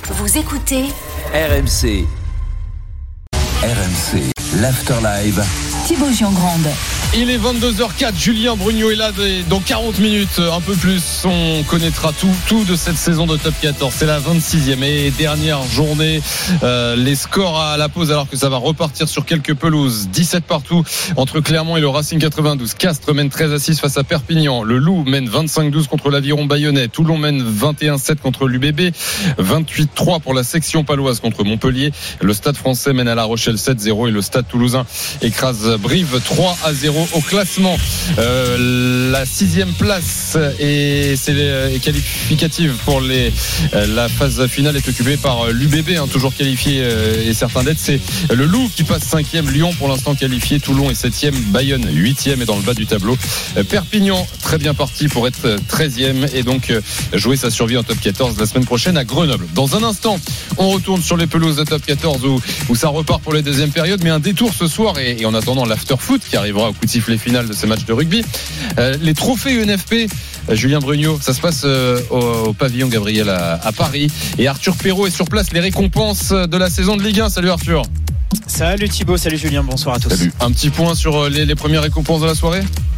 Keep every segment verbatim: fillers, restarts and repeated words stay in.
Vous écoutez R M C. R M C, l'After Live. Thibaut Giangrande. Il est vingt-deux heures zéro quatre, Julien Brugno est là dans quarante minutes, un peu plus, on connaîtra tout, tout de cette saison de Top quatorze. C'est la vingt-sixième et dernière journée, euh, les scores à la pause alors que ça va repartir sur quelques pelouses. dix-sept partout entre Clermont et le Racing quatre-vingt-douze. Castres mène treize à six face à Perpignan. Le Loup mène vingt-cinq douze contre l'Aviron Bayonnais. Toulon mène vingt et un sept contre l'U B B. vingt-huit trois pour la section paloise contre Montpellier. Le Stade français mène à La Rochelle sept zéro et le Stade toulousain écrase Brive trois à zéro. Au classement, euh, la sixième place et c'est les, qualificative pour les, la phase finale est occupée par l'U B B, hein, toujours qualifié euh, et certain d'être. C'est le Loup qui passe cinquième, Lyon pour l'instant qualifié, Toulon est septième, Bayonne huitième et dans le bas du tableau. Euh, Perpignan très bien parti pour être treizième et donc euh, jouer sa survie en Top quatorze la semaine prochaine à Grenoble. Dans un instant, on retourne sur les pelouses de Top quatorze où, où ça repart pour les deuxièmes périodes, mais un détour ce soir et, et en attendant l'after foot qui arrivera au coup de sifflet final de ces matchs de rugby. Euh, les trophées U N F P, euh, Julien Brugno, ça se passe euh, au, au pavillon Gabriel à, à Paris et Arthur Perrault est sur place. Les récompenses de la saison de Ligue un. Salut Arthur. Salut Thibaut, salut Julien, bonsoir à tous. Salut. Un petit point sur les, les premières récompenses de la soirée.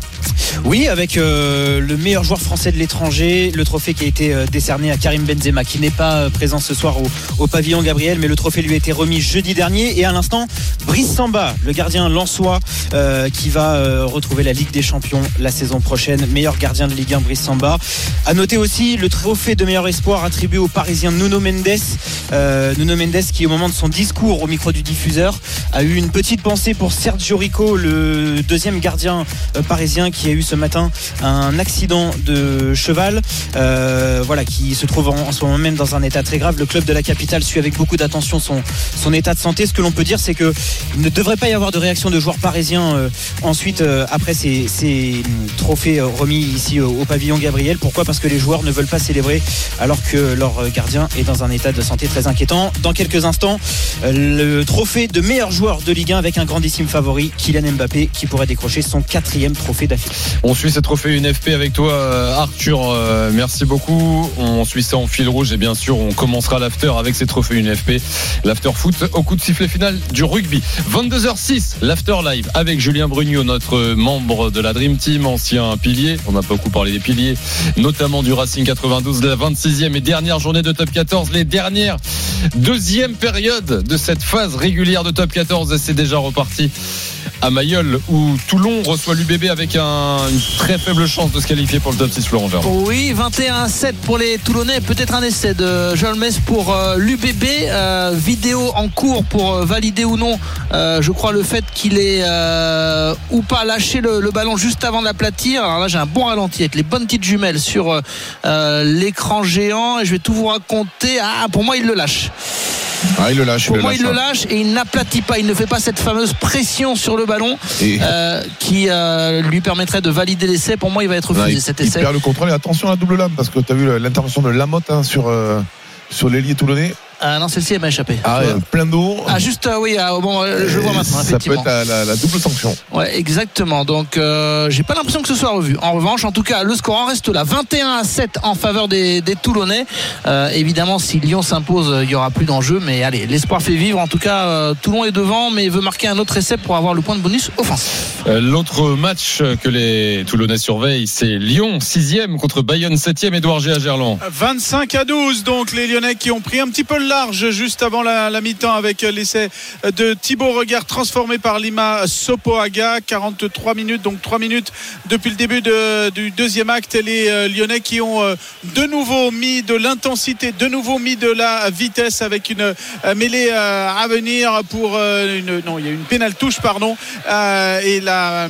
Oui, avec euh, le meilleur joueur français de l'étranger, le trophée qui a été euh, décerné à Karim Benzema, qui n'est pas euh, présent ce soir au, au pavillon Gabriel, mais le trophée lui a été remis jeudi dernier. Et à l'instant, Brice Samba, le gardien lensois, euh, qui va euh, retrouver la Ligue des Champions la saison prochaine. Meilleur gardien de Ligue un, Brice Samba. À noter aussi le trophée de meilleur espoir attribué au Parisien Nuno Mendes. Euh, Nuno Mendes qui, au moment de son discours au micro du diffuseur, a eu une petite pensée pour Sergio Rico, le deuxième gardien euh, parisien qui a eu ce matin un accident de cheval, euh, voilà, qui se trouve en, en ce moment même dans un état très grave. Le club de la capitale suit avec beaucoup d'attention son, son état de santé. Ce que l'on peut dire, c'est qu'il ne devrait pas y avoir de réaction de joueurs parisiens euh, ensuite euh, après ces, ces trophées euh, remis ici au, au pavillon Gabriel. Pourquoi ? Parce que les joueurs ne veulent pas célébrer alors que leur gardien est dans un état de santé très inquiétant. Dans quelques instants, euh, le trophée de meilleur joueur de Ligue un avec un grandissime favori, Kylian Mbappé, qui pourrait décrocher son quatrième trophée d'affilée. On suit ces trophées U N F P avec toi Arthur, euh, merci beaucoup. On suit ça en fil rouge et bien sûr on commencera l'after avec ces trophées U N F P, l'after foot au coup de sifflet final du rugby. vingt-deux heures six, l'after live avec Julien Brugno, notre membre de la Dream Team, ancien pilier. On a beaucoup parlé des piliers, notamment du Racing quatre-vingt-douze, la vingt-sixième et dernière journée de Top quatorze, les dernières deuxième période de cette phase régulière de Top quatorze. C'est déjà reparti à Mayol où Toulon reçoit l'U B B avec un, une très faible chance de se qualifier pour le top six. Florent Vernon. Oui, vingt et un à sept pour les Toulonnais, peut-être un essai de Joël Metz pour euh, l'U B B, euh, vidéo en cours pour euh, valider ou non euh, je crois le fait qu'il ait euh, ou pas lâché le, le ballon juste avant de l'aplatir. Alors là j'ai un bon ralenti avec les bonnes petites jumelles sur euh, l'écran géant et je vais tout vous raconter. Ah, pour moi il le lâche. Ah, il le lâche. Pour il moi, le il lâche, le lâche et il n'aplatit pas. Il ne fait pas cette fameuse pression sur le ballon et... euh, qui euh, lui permettrait de valider l'essai. Pour moi, il va être refusé non, il, cet il essai. Il perd le contrôle et attention à la double lame parce que tu as vu l'intervention de Lamotte hein, sur, euh, sur l'ailier toulonnais. Ah non, celle-ci elle m'a échappé. Ah ouais, plein d'eau. Ah juste euh, oui, euh, bon, euh, je le vois maintenant. Ça peut être la, la, la double sanction. Ouais, exactement. Donc euh, j'ai pas l'impression que ce soit revu. En revanche, en tout cas, le score en reste là, vingt et un à sept en faveur des, des Toulonnais. Euh, évidemment, si Lyon s'impose, il y aura plus d'enjeu. Mais allez, l'espoir fait vivre. En tout cas, euh, Toulon est devant, mais veut marquer un autre essai pour avoir le point de bonus offensif. Euh, l'autre match que les Toulonnais surveillent, c'est Lyon sixième contre Bayonne septième. Édouard G à Gerland. vingt-cinq à douze. Donc les Lyonnais qui ont pris un petit peu le large juste avant la, la mi-temps avec l'essai de Thibaut Regard transformé par Lima Sopoaga. quarante-trois minutes, donc trois minutes depuis le début de, du deuxième acte. Les euh, Lyonnais qui ont euh, de nouveau mis de l'intensité, de nouveau mis de la vitesse avec une euh, mêlée euh, à venir pour euh, une, non, il y a une pénale touche pardon euh, et la,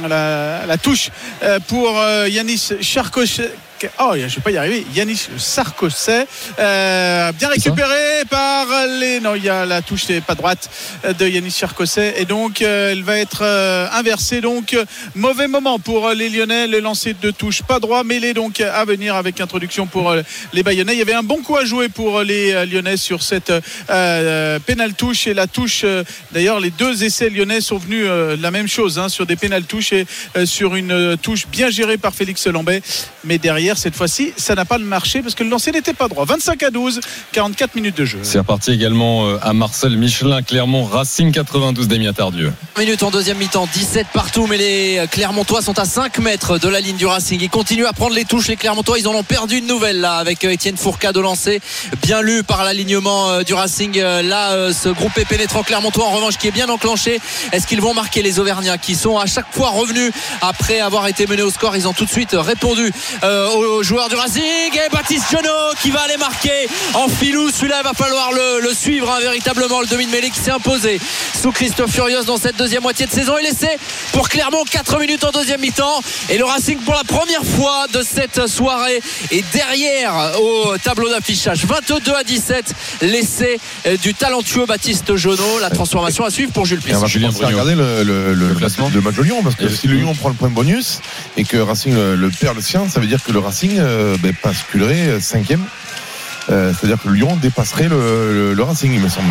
la, la touche euh, pour euh, Yanis Charcochet. Oh, je ne vais pas y arriver. Yanis Sarkozy, euh, bien récupéré par les. Non, il y a la touche, c'est pas droite de Yanis Sarkozy, et donc euh, elle va être euh, inversée. Donc euh, mauvais moment pour les Lyonnais. Le lancer de touche pas droit, mêlé donc à venir avec introduction pour euh, les Bayonnais. Il y avait un bon coup à jouer pour les euh, Lyonnais sur cette euh, pénale touche et la touche. Euh, d'ailleurs, les deux essais lyonnais sont venus euh, la même chose hein, sur des pénales touches et euh, sur une euh, touche bien gérée par Félix Lambet. mais derrière cette fois-ci ça n'a pas marché parce que le lancer n'était pas droit. Vingt-cinq à douze, quarante-quatre minutes de jeu. C'est reparti également à Marcel Michelin, Clermont Racing quatre-vingt-douze, Damien Tardieu. Minutes en deuxième mi-temps, dix-sept partout, mais les Clermontois sont à cinq mètres de la ligne du Racing. Ils continuent à prendre les touches, les Clermontois. Ils en ont perdu une nouvelle là avec Étienne Fourcade au lancer, bien lu par l'alignement du Racing. Là, ce groupé pénétrant Clermontois en revanche qui est bien enclenché. Est-ce qu'ils vont marquer les Auvergnats qui sont à chaque fois revenus après avoir été menés au score? Ils ont tout de suite répondu euh, aux joueurs du Racing, et Baptiste Jonot qui va aller marquer en filou. Celui-là, il va falloir le, le suivre hein, véritablement, le demi-de-mêlée qui s'est imposé sous Christophe Furios dans cette deuxième moitié de saison. Il essaie pour Clermont, quatre minutes en deuxième mi-temps, et le Racing pour la première fois de cette soirée est derrière au tableau d'affichage. Vingt-deux à dix-sept, l'essai du talentueux Baptiste Jonot. La transformation à suivre pour Jules Plisson. On va Julien commencer à regarder le, le, le, le classement de match de Lyon, parce que si le Lyon prend le point bonus et que Racing le, le perd le sien, ça veut dire que le Racing euh, ben, basculerait cinquième. Euh, c'est-à-dire que Lyon dépasserait le, le, le Racing, il me semble.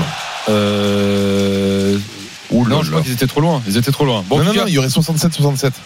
Euh... Ouh, non, là, je crois là. qu'ils étaient trop loin. Ils étaient trop loin. Bon, non, en non, tout non, cas, il y aurait soixante-sept soixante-sept.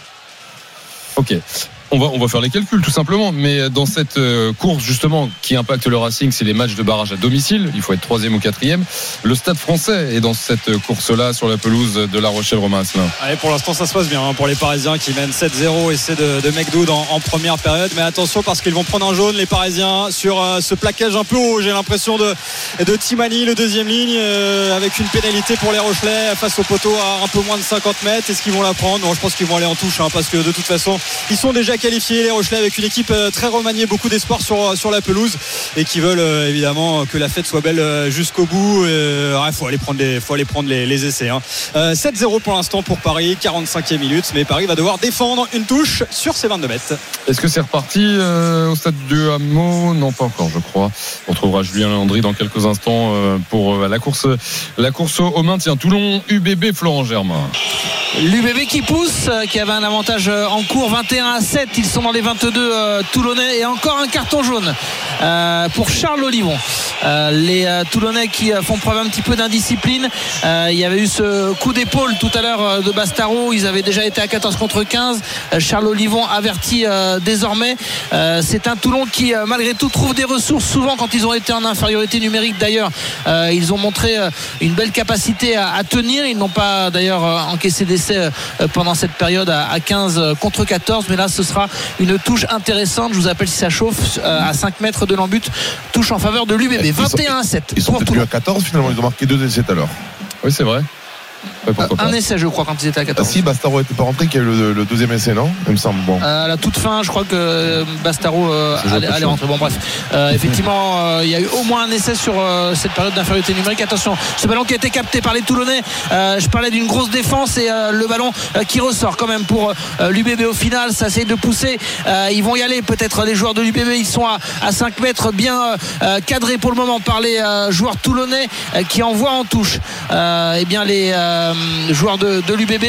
ok. On va, on va faire les calculs tout simplement, mais dans cette euh, course justement qui impacte le Racing, c'est les matchs de barrage à domicile, il faut être troisième ou quatrième. Le Stade Français est dans cette course-là sur la pelouse de La Rochelle. Romain Asselin. Allez, pour l'instant ça se passe bien hein, pour les Parisiens qui mènent sept zéro, essai de, de Mekdoud en, en première période, mais attention parce qu'ils vont prendre un jaune les Parisiens sur euh, ce plaquage un peu haut, j'ai l'impression de, de Timani, le deuxième ligne euh, avec une pénalité pour les Rochelais face au poteau à un peu moins de cinquante mètres. Est-ce qu'ils vont la prendre? Non, je pense qu'ils vont aller en touche hein, parce que de toute façon ils sont déjà qualifiés les Rochelais avec une équipe très remaniée, beaucoup d'espoir sur, sur la pelouse et qui veulent euh, évidemment que la fête soit belle euh, jusqu'au bout. Il euh, ouais, faut aller prendre les, faut aller prendre les, les essais hein. euh, sept zéro pour l'instant pour Paris, quarante-cinquième minute, mais Paris va devoir défendre une touche sur ses vingt-deux mètres. Est-ce que c'est reparti euh, au stade du Hameau? Non, pas encore je crois. On retrouvera Julien Landry dans quelques instants euh, pour euh, la course la course au maintien. Toulon U B B, Florent Germain. L'U B B qui pousse, qui avait un avantage en cours, vingt et un à sept. Ils sont dans les vingt-deux euh, Toulonnais, et encore un carton jaune euh, pour Charles Olivon. Euh, les euh, Toulonnais qui euh, font preuve un petit peu d'indiscipline. Euh, il y avait eu ce coup d'épaule tout à l'heure euh, de Bastaro. Ils avaient déjà été à quatorze contre quinze. Euh, Charles Olivon averti euh, désormais. Euh, c'est un Toulon qui euh, malgré tout trouve des ressources souvent quand ils ont été en infériorité numérique. D'ailleurs euh, ils ont montré euh, une belle capacité à, à tenir. Ils n'ont pas d'ailleurs euh, encaissé d'essais euh, pendant cette période à, à quinze contre quatorze, mais là ce sera une touche intéressante. Je vous appelle si ça chauffe euh, à cinq mètres de l'embut, touche en faveur de l'U B B. vingt et un à sept. Ils sont peut-être plus à quatorze finalement, ils ont marqué deux essais tout à l'heure. Oui, c'est vrai. Ouais, pourquoi un pas. essai je crois quand ils étaient à Ah, quatorze. si Bastaro était pas rentré, qu'il y a eu le, le deuxième essai, non? Il me semble. Bon. Euh, à la toute fin je crois que Bastaro euh, allait, allait rentrer. Bon bref euh, effectivement euh, il y a eu au moins un essai sur euh, cette période d'infériorité numérique. Attention, ce ballon qui a été capté par les Toulonnais, euh, je parlais d'une grosse défense et euh, le ballon euh, qui ressort quand même pour euh, l'U B B au final. Ça essaye de pousser, euh, ils vont y aller peut-être les joueurs de l'U B B. Ils sont à, à cinq mètres bien euh, cadrés pour le moment par les euh, joueurs toulonnais euh, qui envoient en touche euh, et bien les euh, joueurs de, de l'U B B.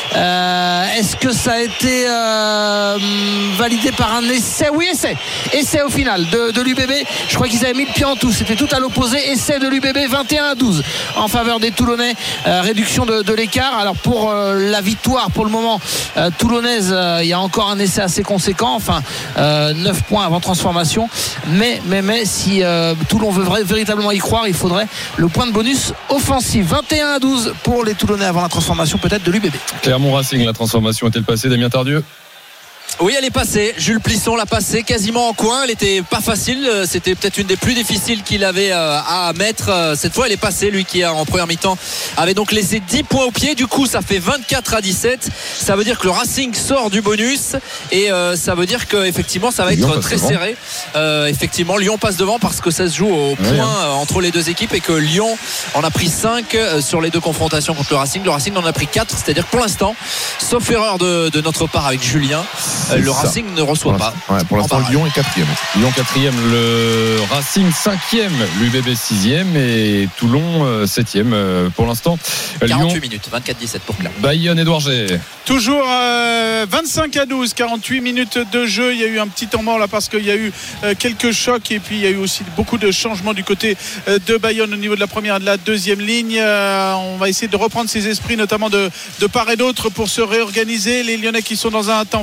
euh, est-ce que ça a été euh, validé par un essai? Oui, essai essai au final de, de l'U B B. Je crois qu'ils avaient mis le pied en touche, c'était tout à l'opposé. Essai de l'U B B, vingt et un à douze en faveur des Toulonnais. euh, réduction de, de l'écart. Alors pour euh, la victoire pour le moment euh, toulonnaise, euh, il y a encore un essai assez conséquent, enfin euh, neuf points avant transformation, mais, mais, mais si euh, Toulon veut vra- véritablement y croire, il faudrait le point de bonus offensif. Vingt et un à douze pour les Toulonnais avant la transformation peut-être de l'U B B. Clermont Racing, la transformation est-elle passée, Damien Tardieu? Oui, elle est passée. Jules Plisson l'a passée quasiment en coin. Elle était pas facile. C'était peut-être une des plus difficiles qu'il avait à mettre. Cette fois, elle est passée. Lui qui, en première mi-temps, avait donc laissé dix points au pied. Du coup, ça fait vingt-quatre à dix-sept. Ça veut dire que le Racing sort du bonus. Et euh, ça veut dire qu'effectivement, ça va être Lyon très passe serré. Euh, effectivement, Lyon passe devant parce que ça se joue au point ouais, hein. entre les deux équipes et que Lyon en a pris cinq sur les deux confrontations contre le Racing. Le Racing en a pris quatre. C'est-à-dire que pour l'instant, sauf erreur de, de notre part avec Julien, C'est le ça. Racing ne reçoit pas. Ouais, pour l'instant, En barrage. Lyon est quatrième. Lyon quatrième, le Racing cinquième, l'U B B sixième et Toulon septième pour l'instant. Lyon, quarante-huit minutes, vingt-quatre dix-sept pour Clermont. Bayonne, Édouard G. Toujours euh, vingt-cinq à douze, quarante-huit minutes de jeu. Il y a eu un petit temps mort là parce qu'il y a eu euh, quelques chocs et puis il y a eu aussi beaucoup de changements du côté euh, de Bayonne au niveau de la première et de la deuxième ligne. Euh, on va essayer de reprendre ses esprits, notamment de, de part et d'autre, pour se réorganiser. Les Lyonnais qui sont dans un temps faible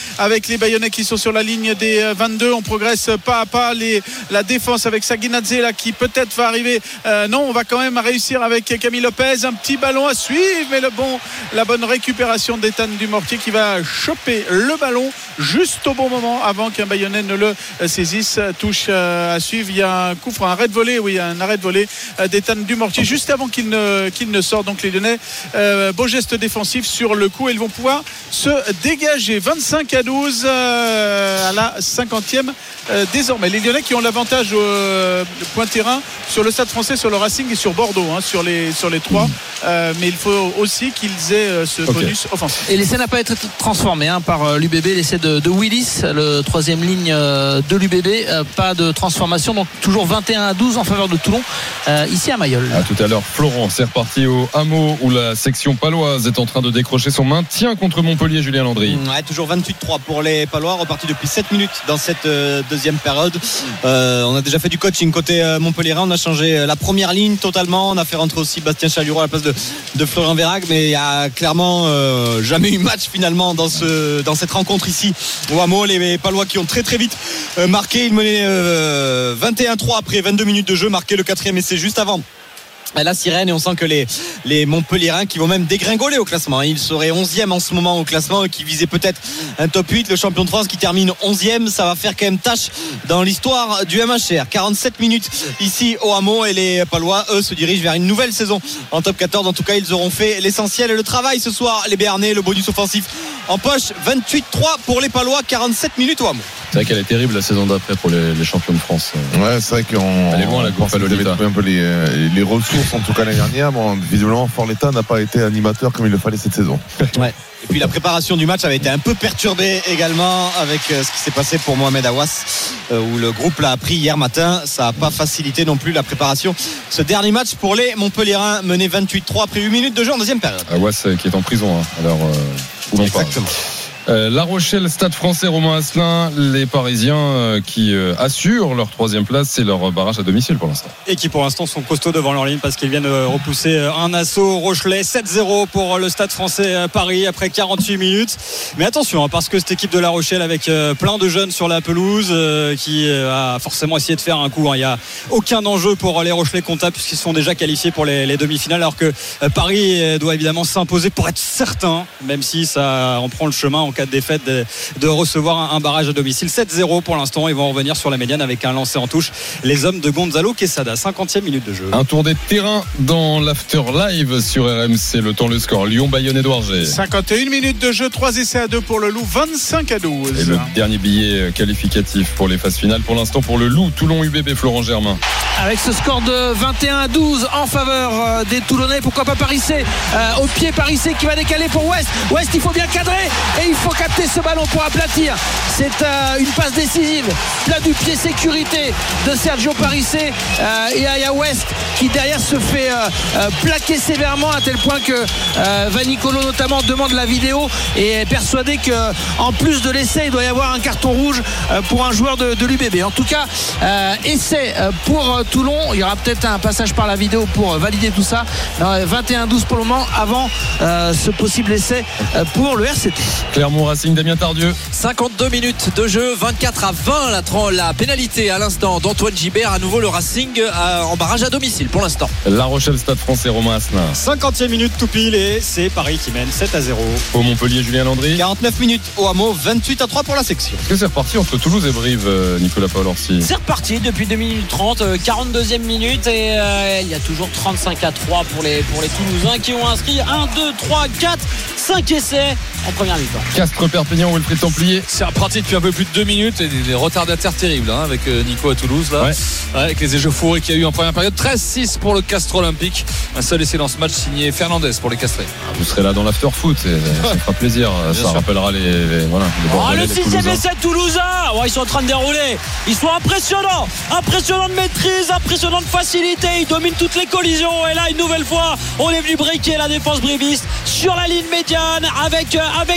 avec les Bayonnais qui sont sur la ligne des vingt-deux. On progresse pas à pas. Les, la défense avec Saguinadze là qui peut-être va arriver. Euh, non, on va quand même réussir avec Camille Lopez. Un petit ballon à suivre, mais le bon, la bonne récupération d'Ethan Dumortier qui va choper le ballon juste au bon moment avant qu'un Bayonnais ne le saisisse. Touche euh, à suivre. Il y a un coup franc, un arrêt de volée. Oui, un arrêt de volée euh, d'Ethan Dumortier juste avant qu'il ne, qu'il ne sorte. Donc les Lyonnais, euh, beau geste défensif sur le coup. Ils vont pouvoir se dégager. vingt-cinq à douze euh, à la cinquantième euh, désormais. Les Lyonnais qui ont l'avantage au euh, point de terrain sur le Stade Français, sur le Racing et sur Bordeaux, hein, sur les sur les trois. Mmh. Euh, mais il faut aussi qu'ils aient euh, ce okay. bonus offensif. Et l'essai n'a pas été transformé hein, par euh, l'U B B. L'essai de, de Willis, le troisième ligne euh, de l'U B B. Euh, pas de transformation. Donc toujours vingt et un à douze en faveur de Toulon euh, ici à Mayol. À tout à l'heure, Florent. C'est reparti au Hameau où la section paloise est en train de décrocher son maintien contre Montpellier. Julien Landry. Ouais, toujours vingt-huit trois pour les Palois, reparti depuis sept minutes dans cette euh, deuxième période. Euh, on a déjà fait du coaching côté euh, Montpellier. On a changé la première ligne totalement. On a fait rentrer aussi Bastien Chalureau à la place de, de Florian Verhaeghe, mais il y a clairement euh, jamais eu match finalement dans, ce, dans cette rencontre ici au Hameau. Les Palois qui ont très très vite euh, marqué. Ils menaient euh, vingt et un trois après vingt-deux minutes de jeu, marqué le quatrième essai juste avant la sirène, et on sent que les, les Montpelliérains qui vont même dégringoler au classement, ils seraient onzième en ce moment au classement, qui visaient peut-être un top huit. Le champion de France qui termine onzième, ça va faire quand même tâche dans l'histoire du M H R. quarante-sept minutes ici au Hameau, et les Palois eux se dirigent vers une nouvelle saison en top quatorze. En tout cas ils auront fait l'essentiel et le travail ce soir, les Béarnais. Le bonus offensif en poche, vingt-huit trois pour les Palois, quarante-sept minutes au Hameau. C'est vrai qu'elle est terrible la saison d'après pour les, les champions de France. Ouais, c'est vrai qu'on elle est loin la course à l'Olita. Un peu les, les ressources en tout cas l'année dernière. Bon, visiblement Fort l'État n'a pas été animateur comme il le fallait cette saison. Ouais. Et puis la préparation du match avait été un peu perturbée également avec ce qui s'est passé pour Mohamed Aouas, où le groupe l'a appris hier matin. Ça n'a pas facilité non plus la préparation. Ce dernier match pour les Montpelliérains, mené vingt-huit trois après huit minutes de jeu en deuxième période. Aouas qui est en prison hein. Alors euh, où l'on exactement parle. Euh, La Rochelle, Stade Français, Romain Asselin, les Parisiens euh, qui euh, assurent leur troisième place, c'est leur barrage à domicile pour l'instant. Et qui pour l'instant sont costauds devant leur ligne parce qu'ils viennent euh, repousser euh, un assaut Rochelet. sept zéro pour le Stade Français euh, Paris après quarante-huit minutes. Mais attention hein, parce que cette équipe de La Rochelle avec euh, plein de jeunes sur la pelouse euh, qui euh, a forcément essayé de faire un coup. Hein. Il n'y a aucun enjeu pour les Rochelais comptables puisqu'ils sont déjà qualifiés pour les, les demi-finales, alors que euh, Paris euh, doit évidemment s'imposer pour être certain, même si ça en prend le chemin en cas de défaite, de, de recevoir un barrage à domicile. Sept zéro pour l'instant. Ils vont revenir sur la médiane avec un lancer en touche, les hommes de Gonzalo Quesada. Cinquantième minute de jeu. Un tour des terrains dans l'after live sur R M C. Le temps, le score Lyon, Bayonne, Édouard G. cinquante et une minutes de jeu, trois essais à deux pour le Loup, vingt-cinq à douze. Et le dernier billet qualificatif pour les phases finales pour l'instant pour le Loup, Toulon U B B. Florent Germain. Avec ce score de vingt et un à douze en faveur des Toulonnais, pourquoi pas Parissé euh, au pied, Parissé qui va décaler pour West. West, il faut bien cadrer et il faut capter ce ballon pour aplatir. C'est euh, une passe décisive, plat du pied, sécurité de Sergio Parissé, euh, et il y a West qui derrière se fait euh, euh, plaquer sévèrement à tel point que euh, Vanicolo notamment demande la vidéo et est persuadé qu'en plus de l'essai il doit y avoir un carton rouge euh, pour un joueur de, de l'U B B. En tout cas euh, essai pour euh, Toulon. Il y aura peut-être un passage par la vidéo pour euh, valider tout ça. Non, vingt et un à douze pour le moment avant euh, ce possible essai euh, pour le R C T. Clermont Racing, Damien Tardieu. cinquante-deux minutes de jeu, vingt-quatre à vingt la, la pénalité à l'instant d'Antoine Gibert. À nouveau le Racing à, en barrage à domicile pour l'instant. La Rochelle, Stade Français, Romain Asselin. cinquantième minute tout pile et c'est Paris qui mène sept à zéro. Au Montpellier, Julien Landry. quarante-neuf minutes au Hameau, vingt-huit à trois pour la section. Est-ce que c'est reparti entre Toulouse et Brive, Nicolas Paolorsi? C'est reparti depuis deux minutes trente, quarante-deuxième minute et euh, il y a toujours trente-cinq à trois pour les, pour les Toulousains qui ont inscrit un, deux, trois, quatre, cinq essais en première mi-temps. Castres, Perpignan, Wilfried Templier. C'est reparti depuis un peu plus de deux minutes et des, des retardataires terribles hein, avec Nico à Toulouse là, ouais. Ouais, avec les échauffourées qu'il y a eu en première période. Treize six pour le Castres Olympique. Un seul essai dans ce match signé Fernandez pour les Castrés. Ah, vous serez là dans l'after foot et ça fera plaisir. Bien ça sûr. Rappellera les, les, voilà, les oh, le sixième essai toulousain. Oh, ils sont en train de dérouler. Ils sont impressionnants. Impressionnants de maîtrise, impressionnants de facilité. Ils dominent toutes les collisions. Et là, une nouvelle fois, on est venu briquer la défense briviste sur la ligne médiane avec, avec les gros.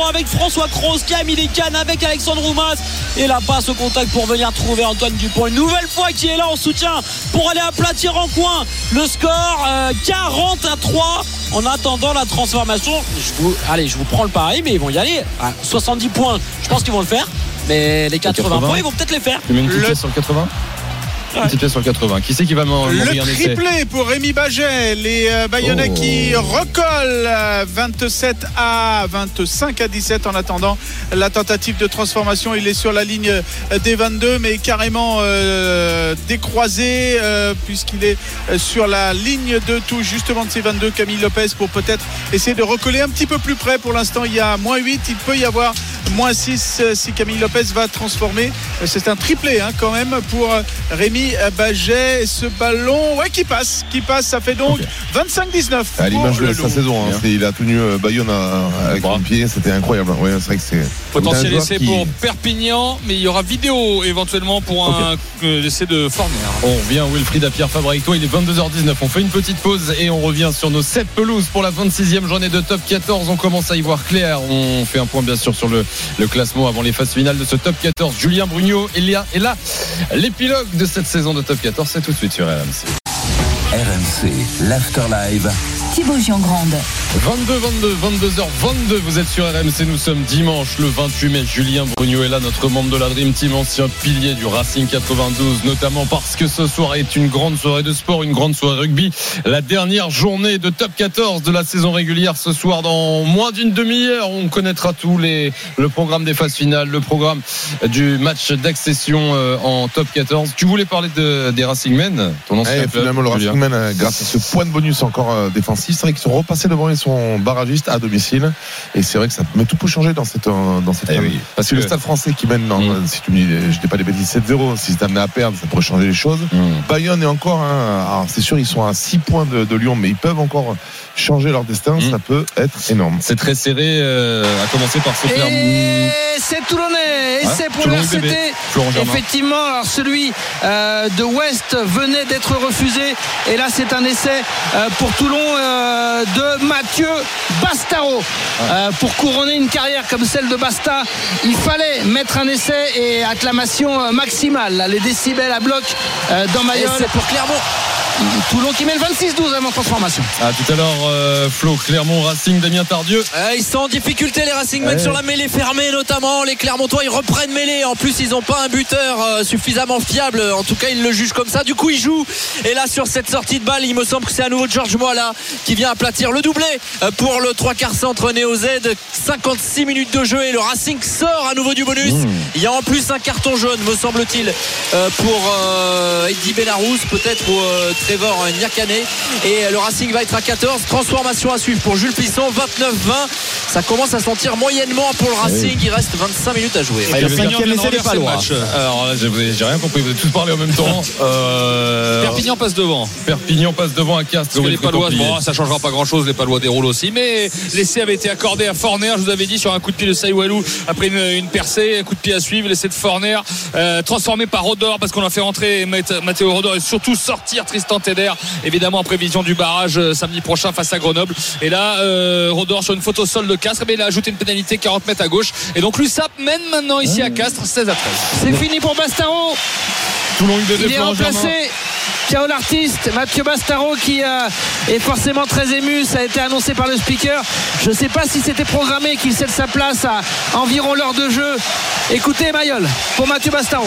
ballon avec François Cros qui a mis les cannes avec Alexandre Roumas. Et la passe au contact pour venir trouver Antoine Dupont. Une nouvelle fois qui est là en soutien pour aller aplatir en coin le score. euh, quarante à trois. En attendant la transformation, je vous, allez, je vous prends le pari, mais ils vont y aller. À soixante-dix points, je pense qu'ils vont le faire. Mais les quatre-vingts, quatre-vingts points, ils vont peut-être les faire. Tu mets une petite Le... pièce sur le quatre-vingts ouais. Une petite pièce sur le quatre-vingts. Qui c'est qui va m'envoyer un essai? Le triplé pour Rémi Baget. Les euh, Bayonnais oh. qui recollent euh, vingt-sept à vingt-cinq à dix-sept en attendant la tentative de transformation. Il est sur la ligne des vingt-deux, mais carrément euh, décroisé euh, puisqu'il est sur la ligne de touche justement de ces vingt-deux. Camille Lopez pour peut-être essayer de recoller un petit peu plus près. Pour l'instant, il y a moins huit. Il peut y avoir moins six si Camille Lopez va transformer. C'est un triplé hein, quand même pour Rémi Baget. Ce ballon ouais, qui passe qui passe ça fait donc okay. vingt-cinq dix-neuf à l'image de sa saison hein. Il a tenu Bayonne avec son pied, c'était incroyable ouais, c'est vrai que c'est potentiel essai qui... pour Perpignan, mais il y aura vidéo éventuellement pour un okay. essai de Forner. On revient Wilfried à Pierre Fabre avec toi, il est vingt-deux heures dix-neuf, on fait une petite pause et on revient sur nos sept pelouses pour la vingt-sixième journée de Top quatorze. On commence à y voir clair, on fait un point bien sûr sur le, le classement avant les phases finales de ce Top quatorze. Julien Brugnot est là, est là. L'épilogue de cette saison de Top quatorze, c'est tout de suite sur R M C. R M C, l'Afterlive. Thibaut Giangrande. vingt-deux vingt-deux, vingt-deux heures vingt-deux, vous êtes sur R M C, nous sommes dimanche le vingt-huit mai. Julien Brugnot est là, notre membre de la Dream Team, ancien pilier du Racing quatre-vingt-douze, notamment parce que ce soir est une grande soirée de sport, une grande soirée rugby. La dernière journée de Top quatorze de la saison régulière ce soir, dans moins d'une demi-heure, on connaîtra tout les, le programme des phases finales, le programme du match d'accession en Top quatorze. Tu voulais parler de, des Racing Men, ton ancien hey, club, finalement le Racing Men, grâce à ce point de bonus encore défensif, c'est vrai qu'ils sont repassés devant, ils sont barragistes à domicile et c'est vrai que ça mais tout peut changer dans cette dans cette eh oui, parce que le Stade Français qui mène non, mmh. si tu me dis je dis pas des bêtises sept zéro, si c'est amené à perdre ça pourrait changer les choses. mmh. Bayonne est encore hein, alors c'est sûr ils sont à six points de, de Lyon mais ils peuvent encore changer leur destin. mmh. Ça peut être énorme, c'est très serré euh, à commencer par ce Clermont et c'est Toulonnais et ouais, c'est pour le R C T effectivement. Alors celui euh, de West venait d'être refusé et là c'est un essai euh, pour Toulon euh, de Mathieu Bastaro. ouais. euh, pour couronner une carrière comme celle de Basta, il fallait mettre un essai et acclamation maximale là, les décibels à bloc euh, dans Mayol. C'est pour Clermont. Toulon qui met le vingt-six douze avant transformation. Ah, tout à l'heure euh, Flo, Clermont, Racing, Damien Tardieu. Euh, ils sont en difficulté les Racing Men ouais. sur la mêlée fermée notamment. Les Clermontois ils reprennent mêlée. En plus ils n'ont pas un buteur euh, suffisamment fiable. En tout cas ils le jugent comme ça. Du coup ils jouent. Et là sur cette sortie de balle, il me semble que c'est à nouveau Georges Moala qui vient aplatir le doublé pour le trois quarts centre Néo Z. cinquante-six minutes de jeu et le Racing sort à nouveau du bonus. mmh. Il y a en plus un carton jaune me semble-t-il euh, pour euh, Eddie Benarouz peut-être ou euh, Trevor Nyakane. Et le Racing va être à quatorze. Transformation à suivre pour Jules Plisson. vingt-neuf vingt. Ça commence à sentir moyennement pour le Racing. Il reste vingt-cinq minutes à jouer. Et Perpignan vient de renverser le match. Alors là j'ai rien compris, vous avez tous parlé en même temps. euh... Perpignan passe devant. Perpignan passe devant à Castres. Les Palois, bon, ça changera pas grand chose. Les Palois déroulent aussi. Mais l'essai avait été accordé à Forner. Je vous avais dit sur un coup de pied de Saïwalou après une, une percée, un coup de pied à suivre. L'essai de Forner euh, transformé par Rodor parce qu'on a fait rentrer Mathéo Rodor et surtout sortir Tristan Teder. Évidemment en prévision du barrage euh, samedi prochain face à Grenoble. Et là euh, Rodor sur une photo sol de Castres, mais il a ajouté une pénalité quarante mètres à gauche. Et donc l'U S A P mène maintenant ici à Castres seize à treize. C'est fini pour Bastaro. Toulon, il est remplacé. Ciao l'artiste Mathieu Bastaro qui euh, est forcément très ému. Ça a été annoncé par le speaker. Je ne sais pas si c'était programmé qu'il cède sa place à environ l'heure de jeu. Écoutez Mayol pour Mathieu Bastaro.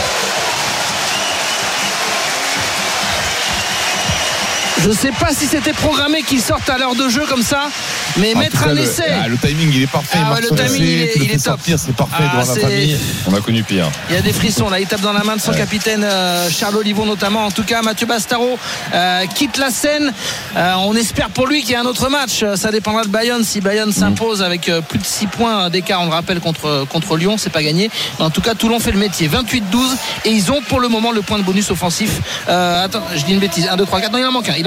Je ne sais pas si c'était programmé qu'il sorte à l'heure de jeu comme ça, mais en mettre un le, essai. Ah, le timing il est parfait. Ah, ouais, le timing essai, il est, il est top. Sortir, c'est parfait ah, devant c'est... la famille. On a connu pire. Il y a des frissons là. Il tape dans la main de son ouais. capitaine euh, Charles Olivon notamment. En tout cas, Mathieu Bastaro euh, quitte la scène. Euh, on espère pour lui qu'il y a un autre match. Ça dépendra de Bayonne. Si Bayonne mmh. s'impose avec euh, plus de six points d'écart, on le rappelle contre contre Lyon, c'est pas gagné. Mais en tout cas, Toulon fait le métier. vingt-huit douze et ils ont pour le moment le point de bonus offensif. Euh, attends, je dis une bêtise. un, deux, trois, quatre. Non, il en manque un. Il en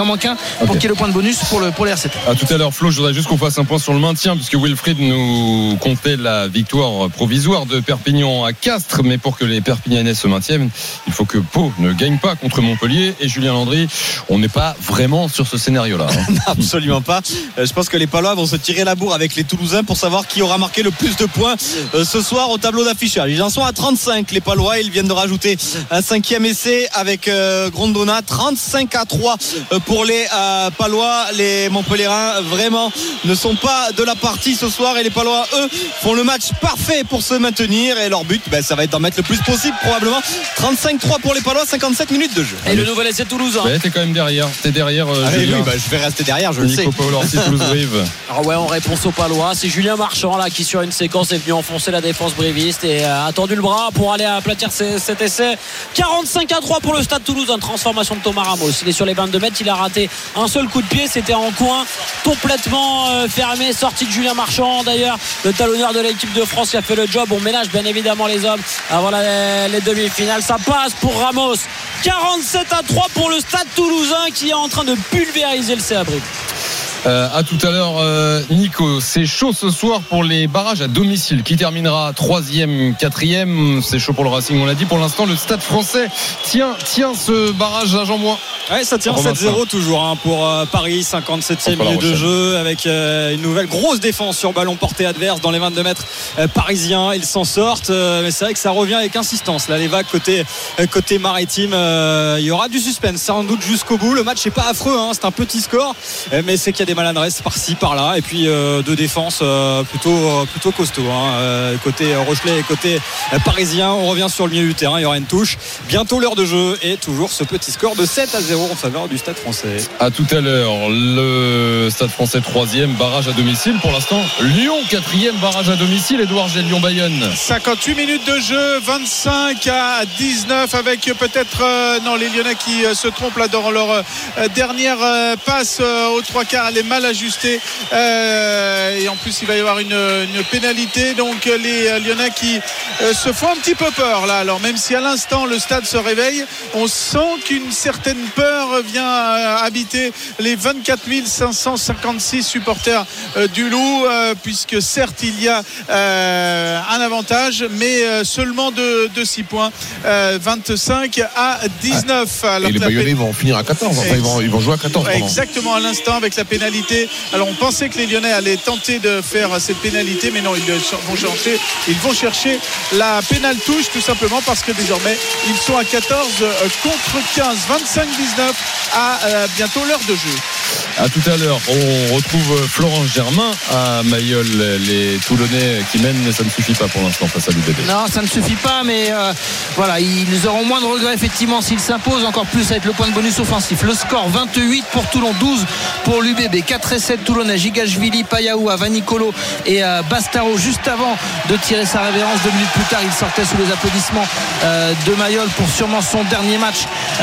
en manque un pour Okay. qu'il y ait le point de bonus pour, le, pour les R sept. À tout à l'heure, Flo, je voudrais juste qu'on fasse un point sur le maintien, puisque Wilfried nous comptait la victoire provisoire de Perpignan à Castres, mais pour que les Perpignanais se maintiennent, il faut que Pau ne gagne pas contre Montpellier. Et Julien Landry, on n'est pas vraiment sur ce scénario-là. Hein. Absolument pas. Je pense que les Palois vont se tirer la bourre avec les Toulousains pour savoir qui aura marqué le plus de points ce soir au tableau d'affichage. Ils en sont à trente-cinq, les Palois. Ils viennent de rajouter un cinquième essai avec Grondona. trente-cinq à trois pour les euh, Palois. Les Montpelliérains vraiment ne sont pas de la partie ce soir, et les Palois, eux, font le match parfait pour se maintenir, et leur but, ben, ça va être d'en mettre le plus possible probablement. Trente-cinq trois pour les Palois, cinquante-sept minutes de jeu. Et le nouvel essai toulousain. Ouais, t'es quand même derrière. T'es derrière. Euh, Allez, Julien. oui, bah, je vais rester derrière, je Nico le sais. Paolorsi, Toulouse-Brive. Alors ouais, en réponse aux Palois, c'est Julien Marchand là qui sur une séquence est venu enfoncer la défense briviste et a tendu le bras pour aller aplatir ces, cet essai. quarante-cinq à trois pour le Stade Toulousain. Transformation de Thomas Ramos. Il est sur les vingt-deux mètres, il a raté un seul coup de pied, c'était en coin complètement euh, fermé, sortie de Julien Marchand d'ailleurs, le talonneur de l'équipe de France qui a fait le job. On ménage bien évidemment les hommes avant la, les demi-finales. Ça passe pour Ramos. quarante-sept à trois pour le Stade Toulousain qui est en train de pulvériser le C A Brive. Euh, à tout à l'heure, euh, Nico. C'est chaud ce soir pour les barrages à domicile. Qui terminera troisième, quatrième. C'est chaud pour le Racing, on l'a dit. Pour l'instant, le Stade Français tient, tient ce barrage à Jean-Mois. Ouais, ça tient sept zéro toujours hein, pour euh, Paris. cinquante-septième minute de jeu avec euh, une nouvelle grosse défense sur ballon porté adverse dans les vingt-deux mètres euh, parisiens. Ils s'en sortent, euh, mais c'est vrai que ça revient avec insistance. Là, les vagues côté, euh, côté maritime, euh, il y aura du suspense sans doute jusqu'au bout. Le match n'est pas affreux, hein, c'est un petit score, euh, mais c'est qu'il y a des maladresses par-ci par-là, et puis euh, deux défenses euh, plutôt euh, plutôt costauds hein. euh, côté Rochelet et côté euh, parisien. On revient sur le milieu du terrain, il y aura une touche, bientôt l'heure de jeu, et toujours ce petit score de sept à zéro en faveur du Stade Français. À tout à l'heure, le Stade Français troisième, barrage à domicile. Pour l'instant, Lyon quatrième, barrage à domicile. Édouard G, Lyon-Bayonne. cinquante-huit minutes de jeu, vingt-cinq à dix-neuf, avec peut-être euh, non les Lyonnais qui euh, se trompent là dans leur euh, dernière euh, passe euh, aux trois quarts. Elle est mal ajustée, euh, et en plus il va y avoir une, une pénalité, donc les Lyonnais qui euh, se font un petit peu peur là. Alors même si à l'instant le stade se réveille, on sent qu'une certaine peur vient euh, habiter les vingt-quatre mille cinq cent cinquante-six supporters euh, du Loup, euh, puisque certes il y a euh, un avantage, mais euh, seulement de, de six points, euh, vingt-cinq à dix-neuf. Alors et les Bayonnais vont finir à quatorze, enfin, ils, vont, ils vont jouer à quatorze. Exactement, à l'instant avec la pénalité. Alors on pensait que les Lyonnais allaient tenter de faire cette pénalité, mais non, ils vont chercher, ils vont chercher la pénale touche, tout simplement parce que désormais ils sont à quatorze contre quinze. Vingt-cinq dix-neuf à euh, bientôt l'heure de jeu. À tout à l'heure, on retrouve Florence Germain à Mayol. Les Toulonnais qui mènent, mais ça ne suffit pas pour l'instant face à l'U B B. Non, ça ne suffit pas, mais euh, voilà, ils auront moins de regrets effectivement s'ils s'imposent encore plus avec le point de bonus offensif. Le score vingt-huit pour Toulon, douze pour l'U B B. quatre et sept Toulonnais, Gigashvili, Payaoua, Vanicolo et euh, Bastaro juste avant de tirer sa révérence. Deux minutes plus tard, il sortait sous les applaudissements euh, de Mayol pour sûrement son dernier match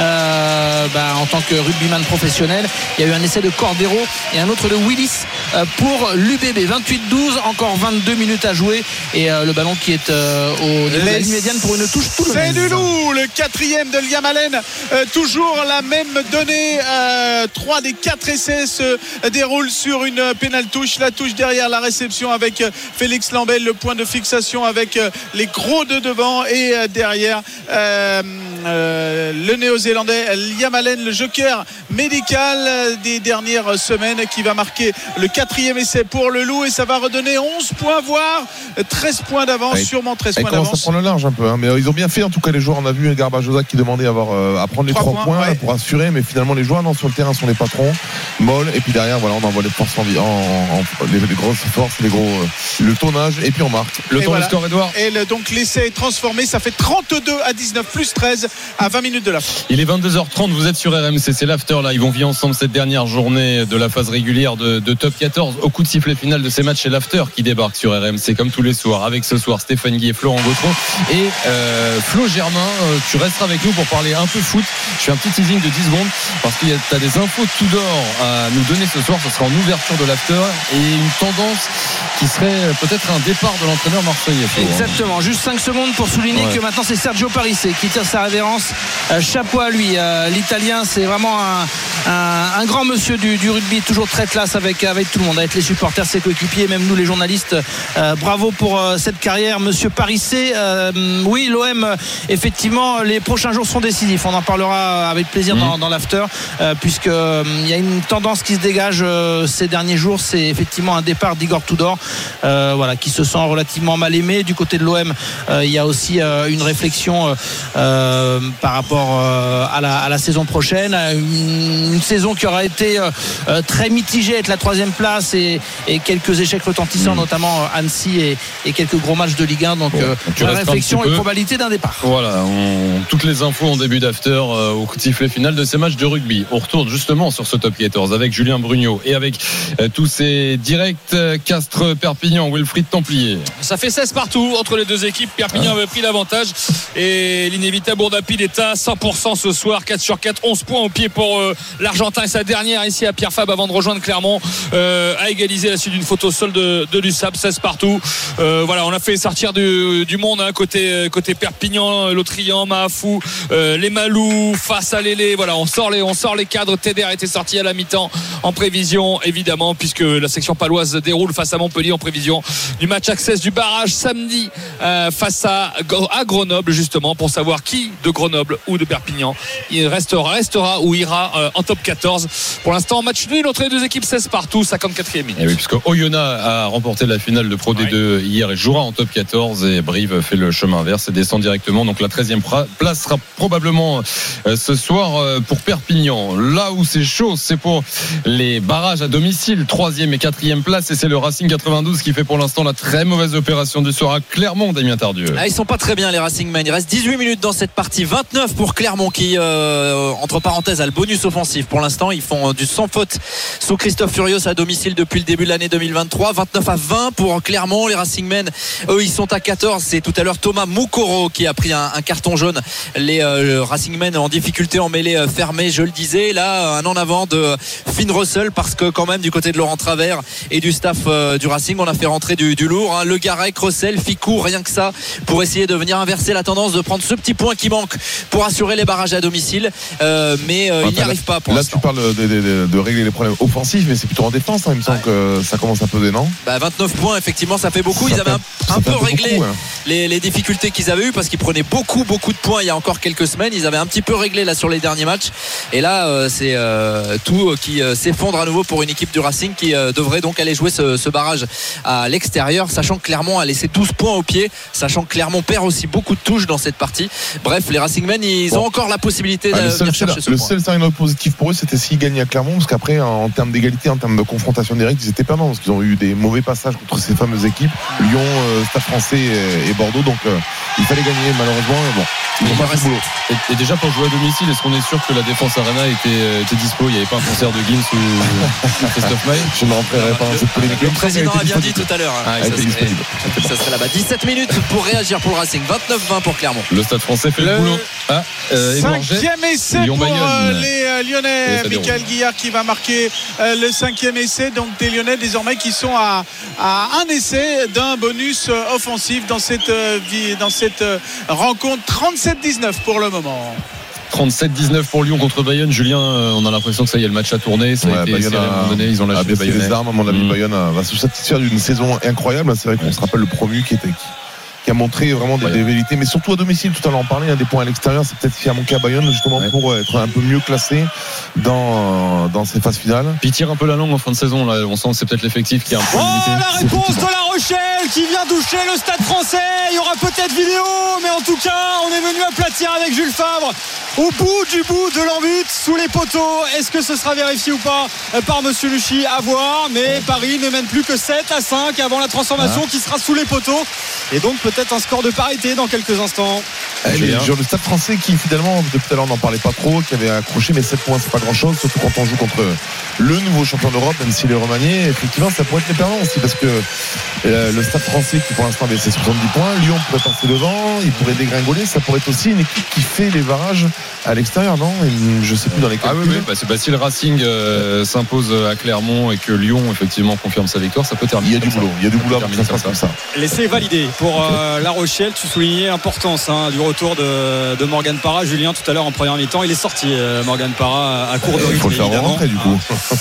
euh, bah, en tant que rugbyman professionnel. Il y a eu un essai de Cordero et un autre de Willis euh, pour l'U B B. vingt-huit douze, encore vingt-deux minutes à jouer, et euh, le ballon qui est euh, au niveau de la ligne médiane pour une touche toulonnaise. C'est du Loup, le quatrième de Liam Allen, euh, toujours la même donnée. euh, trois des quatre essais se déroulent sur une pénale touche. La touche derrière la réception avec euh, Félix Lambel, le point de fixation avec euh, les gros de devant, et euh, derrière euh, euh, le néo-zélandais Liam Allen, le joker médical euh, des dernières semaines, qui va marquer le quatrième essai pour le Loup, et ça va redonner onze points, voire treize points d'avance, ouais, sûrement treize points d'avance. Ils commencent à prendre le large un peu, hein, mais ils ont bien fait en tout cas les joueurs. On a vu Garbajosa qui demandait à, avoir, euh, à prendre les trois points, points ouais. pour assurer, mais finalement les joueurs non, sur le terrain sont les patrons, Moll, et puis derrière voilà, on envoie les forces en, en, en les, les grosses forces, les gros, euh, le tonnage, et puis on marque. Le et temps voilà. du score, Edouard. Et le, donc l'essai est transformé, ça fait trente-deux à dix-neuf plus treize à vingt minutes de la fin. Il est vingt-deux heures trente, vous êtes sur R M C, c'est l'after là. Ils vont vivre ensemble cette dernière journée de la phase régulière de, de Top quatorze. Au coup de sifflet final de ces matchs, c'est l'after qui débarque sur R M C comme tous les soirs, avec ce soir Stéphane Guy et Florent Gautreau. Et euh, Flo Germain, euh, tu resteras avec nous pour parler un peu foot. Je fais un petit teasing de dix secondes parce que tu as des infos tout d'or à nous donner ce soir. Ce sera en ouverture de l'after, et une tendance qui serait peut-être un départ de l'entraîneur marseillais. Flo, exactement, hein. Juste cinq secondes pour souligner ouais. que maintenant c'est Sergio Parisse qui tire sa révérence. euh, chapeau à lui, euh, l'italien, c'est vraiment un, un, un grand monsieur du, du rugby, toujours très classe avec, avec tout le monde, avec les supporters, ses coéquipiers, même nous les journalistes. Euh, bravo pour euh, cette carrière, monsieur Parissé. Euh, oui, l'O M, effectivement, les prochains jours sont décisifs. On en parlera avec plaisir mmh. dans, dans l'after, euh, puisque il euh, y a une tendance qui se dégage euh, ces derniers jours. C'est effectivement un départ d'Igor Tudor, euh, voilà, qui se sent relativement mal aimé. Du côté de l'O M, euh, il y a aussi euh, une réflexion euh, par rapport euh, à, la, à la saison prochaine. Une, une saison qui aura été euh, très mitigée avec la troisième place et, et quelques échecs retentissants, mmh. notamment Annecy et, et quelques gros matchs de Ligue un. Donc, bon, euh, la réflexion et probabilité d'un départ. Voilà, on, toutes les infos en début d'after euh, au coup de sifflet final de ces matchs de rugby. On retourne justement sur ce top quatorze avec Julien Brugnot et avec euh, tous ces directs euh, Castres Perpignan, Wilfried Templier. Ça fait seize partout entre les deux équipes. Perpignan ah. avait pris l'avantage et l'inévitable Bourdapide est à cent pour cent ce soir, quatre sur quatre, onze points au pied pour euh, l'Argentin et sa dernière ici à Pierre Fabre avant de rejoindre Clermont euh, à égaliser à la suite d'une faute au sol de, de l'U S A P, seize partout. Euh, voilà, on a fait sortir du, du monde hein, côté, côté Perpignan, Lotrian, Mahafou, euh, les Malous face à Lélé. Voilà, on sort les, on sort les cadres. Teder était sorti à la mi-temps en prévision évidemment puisque la section paloise déroule face à Montpellier en prévision du match access du barrage samedi euh, face à, à Grenoble justement pour savoir qui de Grenoble ou de Perpignan il restera, restera ou ira euh, en top quatorze. Pour l'instant match nul entre les deux équipes, seize partout, cinquante-quatrième minute. Et oui, puisque Oyonnax a remporté la finale de Pro D deux ouais. hier et jouera en top quatorze et Brive fait le chemin inverse et descend directement. Donc la treizième place sera probablement euh, ce soir euh, pour Perpignan. Là où c'est chaud, c'est pour les barrages à domicile, troisième et quatrième place, et c'est le Racing quatre-vingt-douze qui fait pour l'instant la très mauvaise opération du soir à Clermont, Damien Tardieu. Ah, ils sont pas très bien les Racingmen. Il reste dix-huit minutes dans cette partie, vingt-neuf pour Clermont qui euh, entre parenthèses a le bonus offensif. Pour l'instant ils font du sans faute sous Christophe Furios à domicile depuis le début de l'année deux mille vingt-trois. Vingt-neuf à vingt pour Clermont. Les Racingmen eux ils sont à quatorze. C'est tout à l'heure Thomas Moukoro qui a pris un, un carton jaune. Les euh, Racingmen en difficulté en mêlée euh, fermée, je le disais. Là un en avant de Finn Russell parce que quand même du côté de Laurent Travers et du staff euh, du Racing on a fait rentrer du, du lourd hein. Le Garec, Russell, Ficou, rien que ça pour essayer de venir inverser la tendance, de prendre ce petit point qui manque pour assurer les barrages à domicile euh, mais euh, il n'y arrive pas pour là l'instant. Tu parles de, de, de, de régler les problèmes offensifs mais c'est plutôt en défense hein. Il me semble ouais. que ça commence à peser, non bah, vingt-neuf points effectivement ça fait beaucoup. Ça ils avaient un, un peu réglé beaucoup, hein. les, les difficultés qu'ils avaient eu parce qu'ils prenaient beaucoup beaucoup de points il y a encore quelques semaines. Ils avaient un petit peu réglé là sur les derniers matchs et là euh, c'est euh, tout qui euh, s'effondre à nouveau pour une équipe du Racing qui euh, devrait donc aller jouer ce, ce barrage à l'extérieur, sachant que Clermont a laissé douze points au pied, sachant que Clermont perd aussi beaucoup de touches dans cette partie. Bref, les Racingmen ils bon. ont encore la possibilité ah, de venir chercher ce le point. Le seul scénario positif pour eux c'était s'ils gagnaient à Clermont, parce qu'après en termes d'égalité, en termes de confrontation directe ils étaient perdants parce qu'ils ont eu des mauvais passages contre ces fameuses équipes Lyon, euh, Stade Français et, et Bordeaux, donc euh, il fallait gagner malheureusement et bon ils ont pas fait le boulot. Et, et déjà pour jouer à domicile, est-ce qu'on est sûr que la Défense Arena était, était dispo? Il n'y avait pas un concert de Gims ou Christophe Maé? Je ne rentrerai pas dans cette polémique. Le président a bien dit tout à l'heure ah, ça, serait, ça serait là-bas. Dix-sept minutes pour réagir pour le Racing, vingt-neuf vingt pour Clermont. Le Stade Français fait le, le boulot. Ah, euh, cinquième essai Lyon pour euh, les euh, Lyonnais. Michael Guillard qui va marquer euh, le cinquième essai. Donc des Lyonnais désormais qui sont à, à un essai d'un bonus euh, offensif dans cette, euh, vie, dans cette euh, rencontre. Trente-sept dix-neuf pour le moment. trente-sept dix-neuf pour Lyon contre Bayonne. Julien, on a l'impression que ça y est, le match a tourné. Ça a ouais, été Bayonne serré à un moment donné. Ils ont lâché Bayonne. Les armes, à mon avis, mmh. Bayonne va se satisfaire d'une saison incroyable. C'est vrai qu'on se rappelle le promu qui était qui, qui a montré vraiment des, ouais. des vérités, mais surtout à domicile. Tout à l'heure on parlait, il y a des points à l'extérieur. C'est peut-être ce qui a manqué à Bayonne justement ouais. pour être un peu mieux classé dans dans ces phases finales. Puis il tire un peu la langue en fin de saison. Là, on sent que c'est peut-être l'effectif qui est un peu oh, limité. La réponse de La Rochelle qui vient toucher le Stade Français. Il y aura peut-être vidéo, mais en tout cas, on est venu aplatir avec Jules Favre au bout du bout de l'en-but sous les poteaux. Est-ce que ce sera vérifié ou pas par Monsieur Luchy? À voir, mais Paris ne mène plus que sept à cinq avant la transformation ah. qui sera sous les poteaux. Et donc peut-être un score de parité dans quelques instants. Les joueurs du Stade Français qui finalement, depuis tout à l'heure on n'en parlait pas trop, qui avait accroché, mais sept points c'est pas grand chose, surtout quand on joue contre le nouveau champion d'Europe, même s'il est remanié. Effectivement ça pourrait être les perdants aussi, parce que euh, le Stade Français qui pour l'instant avait ses soixante-dix points, Lyon pourrait passer devant, il pourrait dégringoler. Ça pourrait être aussi une équipe qui fait les barrages à l'extérieur, non? Et je sais plus dans les calculs. Ah oui, oui bah, c'est, bah, si le Racing euh, s'impose à Clermont et que Lyon effectivement confirme sa victoire, ça peut terminer. Il y a du boulot, il y a du boulot pour que ça se passe comme ça. Laissez valider pour euh, La Rochelle. Tu soulignais l'importance hein, du retour de, de Morgan Parra. Julien tout à l'heure en première mi-temps, il est sorti euh, Morgan Parra à court de rythme. Il faut le faire évidemment. rentrer du coup.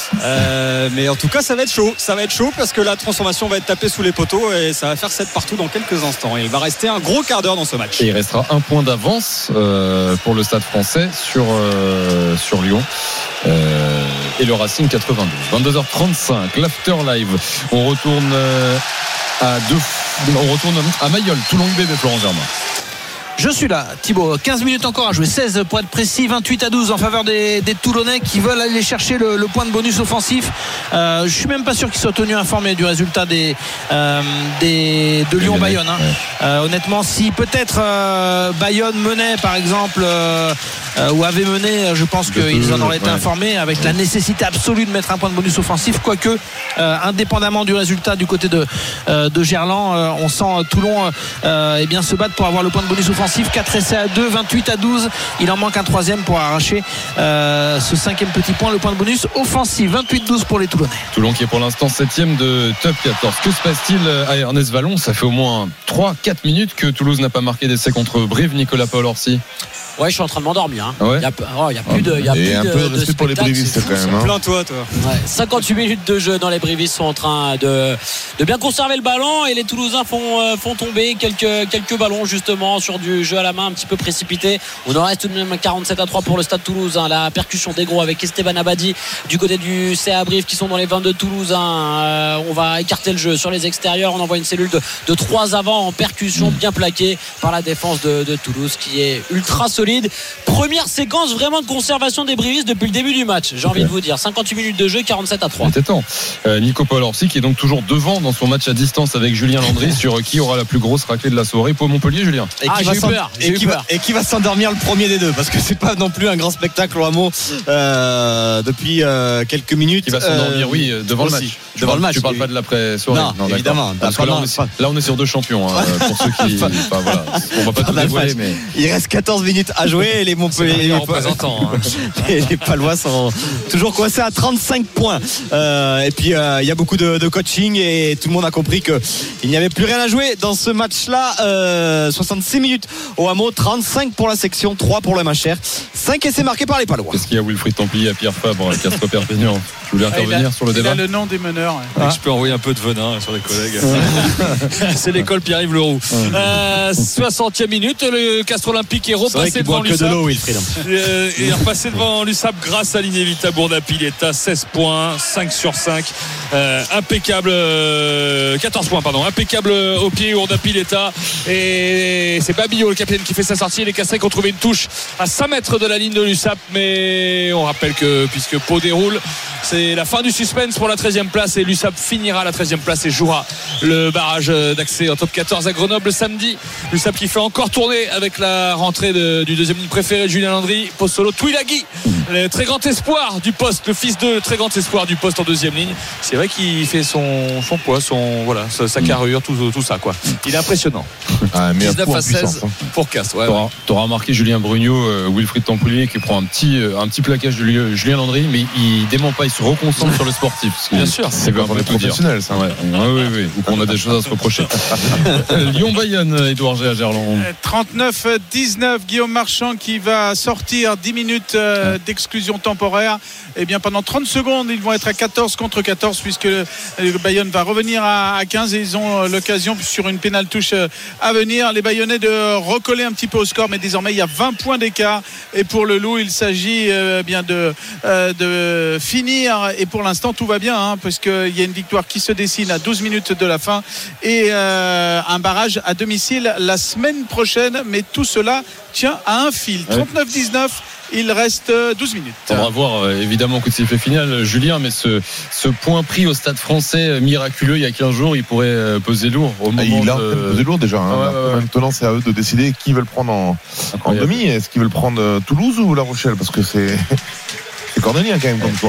Euh, mais en tout cas, ça va être chaud. Ça va être chaud parce que la transformation va être tapée sous les poteaux et ça va faire sept partout dans quelques instants. Et il va rester un gros quart d'heure dans ce match. Et il restera un point d'avance euh, pour le Stade Français sur, euh, sur Lyon. Euh, et le Racing quatre-vingt-douze. vingt-deux heures trente-cinq, l'After Live. On retourne euh, à deux, on retourne à Mayol, Toulon-U B B, Florent Germain. Je suis là, Thibaut. quinze minutes encore à jouer, seize pour être précis, vingt-huit à douze en faveur des, des Toulonnais qui veulent aller chercher le, le point de bonus offensif. Euh, je suis même pas sûr qu'ils soient tenus informés du résultat des, euh, des de Lyon-Bayonne. Hein. Euh, honnêtement, si peut-être euh, Bayonne menait par exemple euh, euh, ou avait mené, je pense qu'ils en auraient été informés avec la nécessité absolue de mettre un point de bonus offensif. Quoique, euh, indépendamment du résultat du côté de, euh, de Gerland, euh, on sent Toulon euh, eh bien, se battre pour avoir le point de bonus offensif. quatre essais à deux, vingt-huit à douze. Il en manque un troisième pour arracher euh, ce cinquième petit point, le point de bonus offensif. vingt-huit douze pour les Toulonnais. Toulon qui est pour l'instant septième de top quatorze. Que se passe-t-il à Ernest Vallon? Ça fait au moins trois quatre minutes que Toulouse n'a pas marqué d'essai contre Brive. Nicolas Paul-Orsi. Ouais, je suis en train de m'endormir. Hein. Ah ouais. Il y a, oh, il y a plus de, il y a Et plus un de, peu de de respect pour les spectacle, Brivistes c'est fou, quand même. Hein. Plains-toi, toi. Ouais, cinquante-huit minutes de jeu dans les Brivistes sont en train de, de bien conserver le ballon et les Toulousains font, euh, font tomber quelques, quelques ballons justement sur du jeu à la main un petit peu précipité. On en reste tout de même quarante-sept à trois pour le Stade Toulousain. La percussion des gros avec Esteban Abadi du côté du C A Brive qui sont dans les vingt-deux Toulousains. Euh, on va écarter le jeu sur les extérieurs. On envoie une cellule de, de trois avant en percussion bien plaquée par la défense de, de Toulouse qui est ultra solide. Première séquence vraiment de conservation des Brivistes depuis le début du match, j'ai envie de vous dire. cinquante-huit minutes de jeu, quarante-sept à trois. C'était temps. Euh, Nico Paul-Orsi qui est donc toujours devant dans son match à distance avec Julien Landry sur qui aura la plus grosse raclée de la soirée pour Montpellier, Julien. Et Ah, qui, j'ai va eu s'en- peur, j'ai et eu qui va- peur. et qui va s'endormir le premier des deux parce que c'est pas non plus un grand spectacle au hameau euh, depuis euh, quelques minutes. Qui va s'endormir, Euh, oui, euh, devant le aussi. match. Tu Devant parles- le match. Tu parles pas de l'après-soirée. Non, d'accord. évidemment. Parce que là, Pendant- on est, sur- là, on est sur deux champions. Hein, pour ceux qui. Enfin, voilà. On va pas tout Pendant le dévoiler, match. mais. Il reste quatorze minutes à jouer et les Montpellier Les représentants. Hein. et les Palois sont toujours coincés à trente-cinq points. Euh, et puis euh, il y a beaucoup de, de coaching et tout le monde a compris que il n'y avait plus rien à jouer dans ce match-là. Euh, soixante-six minutes au hameau, trente-cinq pour la section, trois pour le M H R, cinq essais marqués par les Palois. Est-ce qu'il y a Wilfried Templier à Pierre Fabre à Castres Perpignan? Tu voulais Ah, il intervenir a- sur le il débat? a le nom des meneurs. ouais. Ah. Je peux envoyer un peu de venin sur les collègues. C'est l'école Pierre-Yves Leroux. Euh, soixantième minute, le Castres Olympique est C'est vrai repassé qu'il devant boit que de l'U S A P. l'eau, Wilfried. Euh, et est repassé devant l'U S A P grâce à l'inévitable Bourdapi. Il est à seize points, cinq sur cinq. Euh, impeccable, euh, quatorze points, pardon. Impeccable au pied, Bourdapi l'État. Et c'est Babillot, le capitaine, qui fait sa sortie. Les Castrés qui ont trouvé une touche à cinq mètres de la ligne de l'U S A P. Mais on rappelle que puisque Pau déroule, c'est la fin du suspense pour la treizième place. Et l'U S A P finira la treizième place et jouera le barrage d'accès en top quatorze à Grenoble samedi. L'U S A P qui fait encore tourner avec la rentrée de, du deuxième ligne préféré de Julien Landry, poste solo Twilaghi, le très grand espoir du poste, le fils de très grand espoir du poste en deuxième ligne. C'est vrai qu'il fait son, son poids, son, voilà, sa, sa carrure, tout, tout ça quoi. Il est impressionnant. Ah, mais dix-neuf coup en à seize puissance, hein. pour Castres. Ouais, T'auras, t'auras remarqué Julien Brugnot, euh, Wilfried Templier qui prend un petit, euh, un petit plaquage de Julien- Julien Landry, mais il dément pas, il se reconcentre sur le sportif. Parce que Bien sûr. c'est quand On même est tout dire. professionnel, ça. Ouais, ouais, ouais, ouais. Ou qu'on a des choses à se reprocher. Euh, Lyon-Bayonne, Édouard G à Gerland. trente-neuf dix-neuf, Guillaume Marchand qui va sortir dix minutes euh, d'exclusion temporaire. Et bien pendant trente secondes, ils vont être à quatorze contre quatorze puisque le, le Bayonne va revenir à, à quinze et ils ont euh, l'occasion sur une pénale touche euh, à venir. Les Bayonnais de recoller un petit peu au score, mais désormais il y a vingt points d'écart. Et pour le Loup, il s'agit euh, bien de, euh, de finir. Et pour l'instant, tout va bien hein, parce qu'il y a une victoire qui se dessine à douze minutes de la fin et euh, un barrage à domicile la semaine prochaine. Mais tout cela tient à un fil. trente-neuf dix-neuf. Il reste douze minutes. On va voir euh, évidemment coup de sifflet final, Julien, mais ce, ce point pris au Stade Français euh, miraculeux il y a quinze jours, il pourrait euh, peser lourd au moment Ah, il a de... pesé lourd déjà. Hein. Ouais, ouais, ouais. Maintenant, c'est à eux de décider qui veulent prendre en, en Incroyable. demi. Est-ce qu'ils veulent prendre euh, Toulouse ou La Rochelle? Parce que c'est c'est cornélien quand même comme toi.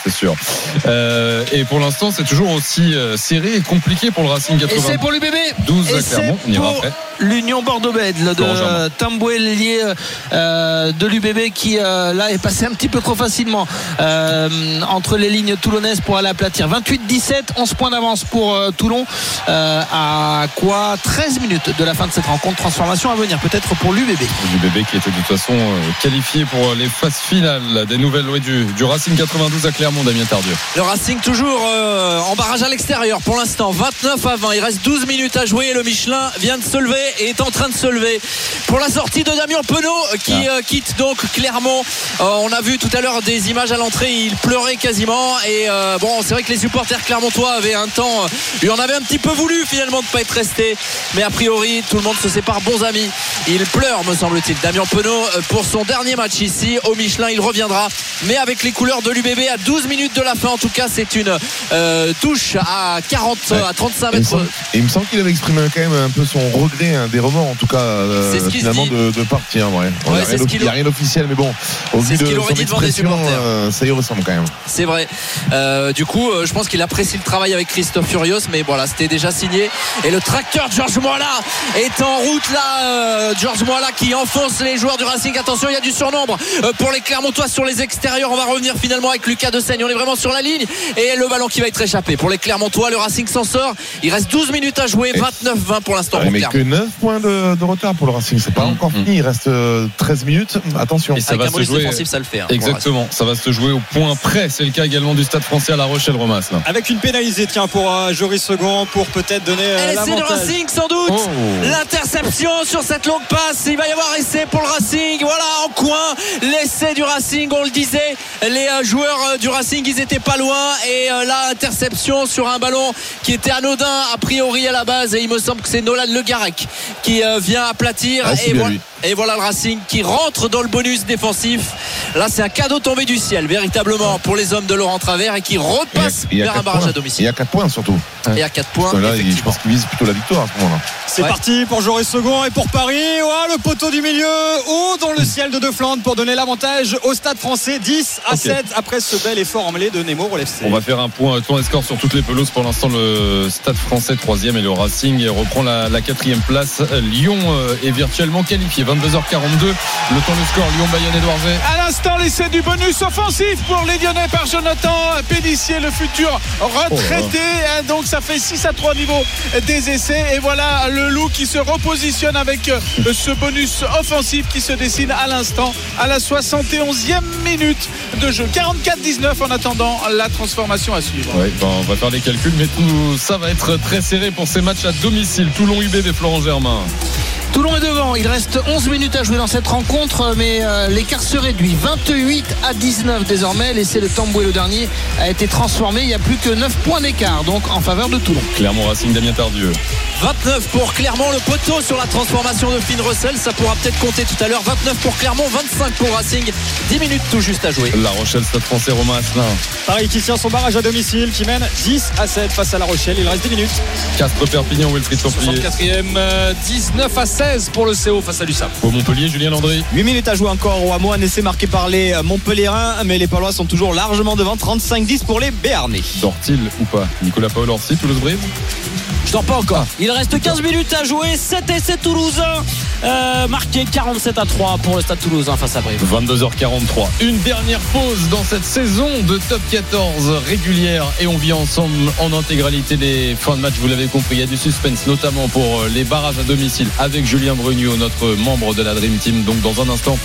c'est sûr. Euh, et pour l'instant, c'est toujours aussi euh, serré et compliqué pour le Racing quatre-vingts. Et c'est pour l'U B B. douze Et à Clermont, on c'est ira pour après. l'Union Bordeaux-Bègles de Tamboué, lié euh, de l'U B B qui euh, là est passé un petit peu trop facilement euh, entre les lignes toulonnaises pour aller aplatir. vingt-huit dix-sept, onze points d'avance pour euh, Toulon. Euh, à quoi treize minutes de la fin de cette rencontre. Transformation à venir peut-être pour l'U B B. L'U B B qui était de toute façon euh, qualifié pour les phases finales des nouvelles ouais, du, du Racing quatre-vingt-douze à Clermont, Damien Tardieu. Le Racing toujours euh, en barrage à l'extérieur pour l'instant, vingt-neuf à vingt. Il reste douze minutes à jouer. Le Michelin vient de se lever et est en train de se lever pour la sortie de Damien Penaud qui ah. euh, quitte donc Clermont. Euh, on a vu tout à l'heure des images à l'entrée, il pleurait quasiment et euh, bon, c'est vrai que les supporters clermontois avaient un temps, lui en avait un petit peu voulu finalement de ne pas être resté, mais a priori tout le monde se sépare bons amis. Il pleure me semble-t-il, Damien Penaud, pour son dernier match ici au Michelin. Il reviendra mais avec les couleurs de l'U B B à douze minutes de la fin. En tout cas c'est une euh, touche à quarante ouais. à trente-cinq mètres. Et il me semble qu'il avait exprimé quand même un peu son regret, hein, des remords en tout cas euh, ce finalement de, de partir. Ouais. Ouais, il n'y a, a rien d'officiel mais bon, au vu de son expression euh, ça y ressemble quand même. C'est vrai. Euh, du coup euh, je pense qu'il apprécie le travail avec Christophe Furios, mais voilà, c'était déjà signé. Et le tracteur de Georges Moala est en route là. euh, Georges Moala qui enfonce les joueurs du Racing. Attention, il y a du surnombre euh, pour les Clermontois sur les extérieurs. On va revenir finalement avec Lucas Desaigne. On est vraiment sur la ligne et le ballon qui va être échappé pour les Clermontois. Le Racing s'en sort. Il reste douze minutes à jouer, vingt-neuf vingt pour l'instant. Ouais, mais que neuf points de, de retard pour le Racing, c'est pas mmh, encore fini. Mmh. Il reste euh, treize minutes. Attention. Et ça va se jouer défensif, ça le fait. Hein, exactement. Ça va se jouer au point près. C'est le cas également du Stade Français à La Rochelle-Romas. Avec une pénalisée, tiens, pour euh, Joris Second, pour peut-être donner euh, l'avantage. L'essai de Racing sans doute. Oh. L'interception sur cette longue passe. Il va y avoir essai pour le Racing. Voilà, en coin, l'essai du Racing. On le disait, les euh, joueurs euh, du Racing, ils étaient pas loin. Et euh, là, interception sur un ballon qui était anodin a priori à la base. Et il me semble que c'est Nolan Le Garec qui euh, vient aplatir. Ah, et, voilà, et voilà le Racing qui rentre dans le bonus défensif. Là, c'est un cadeau tombé du ciel, véritablement, pour les hommes de Laurent Travers et qui repasse et a, vers un barrage points. à domicile. Et à quatre points surtout. Et à quatre points. Là, je pense qu'il vise plutôt la victoire à ce moment-là. C'est ouais. parti pour Joris Second et pour Paris. Oh, le poteau du milieu haut dans le ciel de De Flandre pour donner l'avantage au Stade Français. dix à okay. sept après ce bel effort emmêlé de Nemo au F C. On va faire un point, point et score sur toutes les pelouses. Pour l'instant, le Stade Français troisième et le Racing reprend la, la quatrième place. Lyon est virtuellement qualifié. vingt-deux heures quarante-deux. Le temps de score Lyon-Bayonne-Edouardset. À l'instant, l'essai du bonus offensif pour les Lyonnais par Jonathan Pélissier, le futur retraité. Oh Donc ça fait six à trois au niveau des essais. Et voilà le Loup qui se repositionne avec ce bonus offensif qui se dessine à l'instant à la soixante et onzième minute de jeu. quarante-quatre dix-neuf en attendant la transformation à suivre. Ouais, ben on va faire les calculs, mais tout ça va être très serré pour ces matchs à domicile. Toulon-U B B, Florent Germain. Toulon est devant, il reste onze minutes à jouer dans cette rencontre, mais euh, l'écart se réduit, vingt-huit à dix-neuf désormais. L'essai de Tamboué, le dernier, a été transformé, il n'y a plus que neuf points d'écart donc en faveur de Toulon. Clermont Racing, Damien Tardieu. vingt-neuf pour Clermont, le poteau sur la transformation de Finn Russell, ça pourra peut-être compter tout à l'heure. Vingt-neuf pour Clermont, vingt-cinq pour Racing, dix minutes tout juste à jouer. La Rochelle, Stade Français, Romain Asselin. Paris qui tient son barrage à domicile, qui mène dix à sept face à La Rochelle, il reste dix minutes. Castres Perpignan, Wilfried Templier. soixante-quatrième, euh, dix-neuf à seize pour le C O face à l'U S A P. Au Montpellier, Julien Landry. huit minutes à jouer encore au Hameau, un essai marqué par les Montpelliérains, mais les Palois sont toujours largement devant, trente-cinq dix pour les Béarnais. Dort-il ou pas Nicolas Paul-Orsi, Toulouse-Brise? Je dors pas encore. Il reste quinze minutes à jouer. sept essais toulousains euh, marqué quarante-sept à trois pour le Stade Toulousain face à Brive. vingt-deux heures quarante-trois. Une dernière pause dans cette saison de Top quatorze régulière et on vit ensemble en intégralité les fins de match. Vous l'avez compris, il y a du suspense notamment pour les barrages à domicile avec Julien Brugnaud, notre membre de la Dream Team. Donc dans un instant,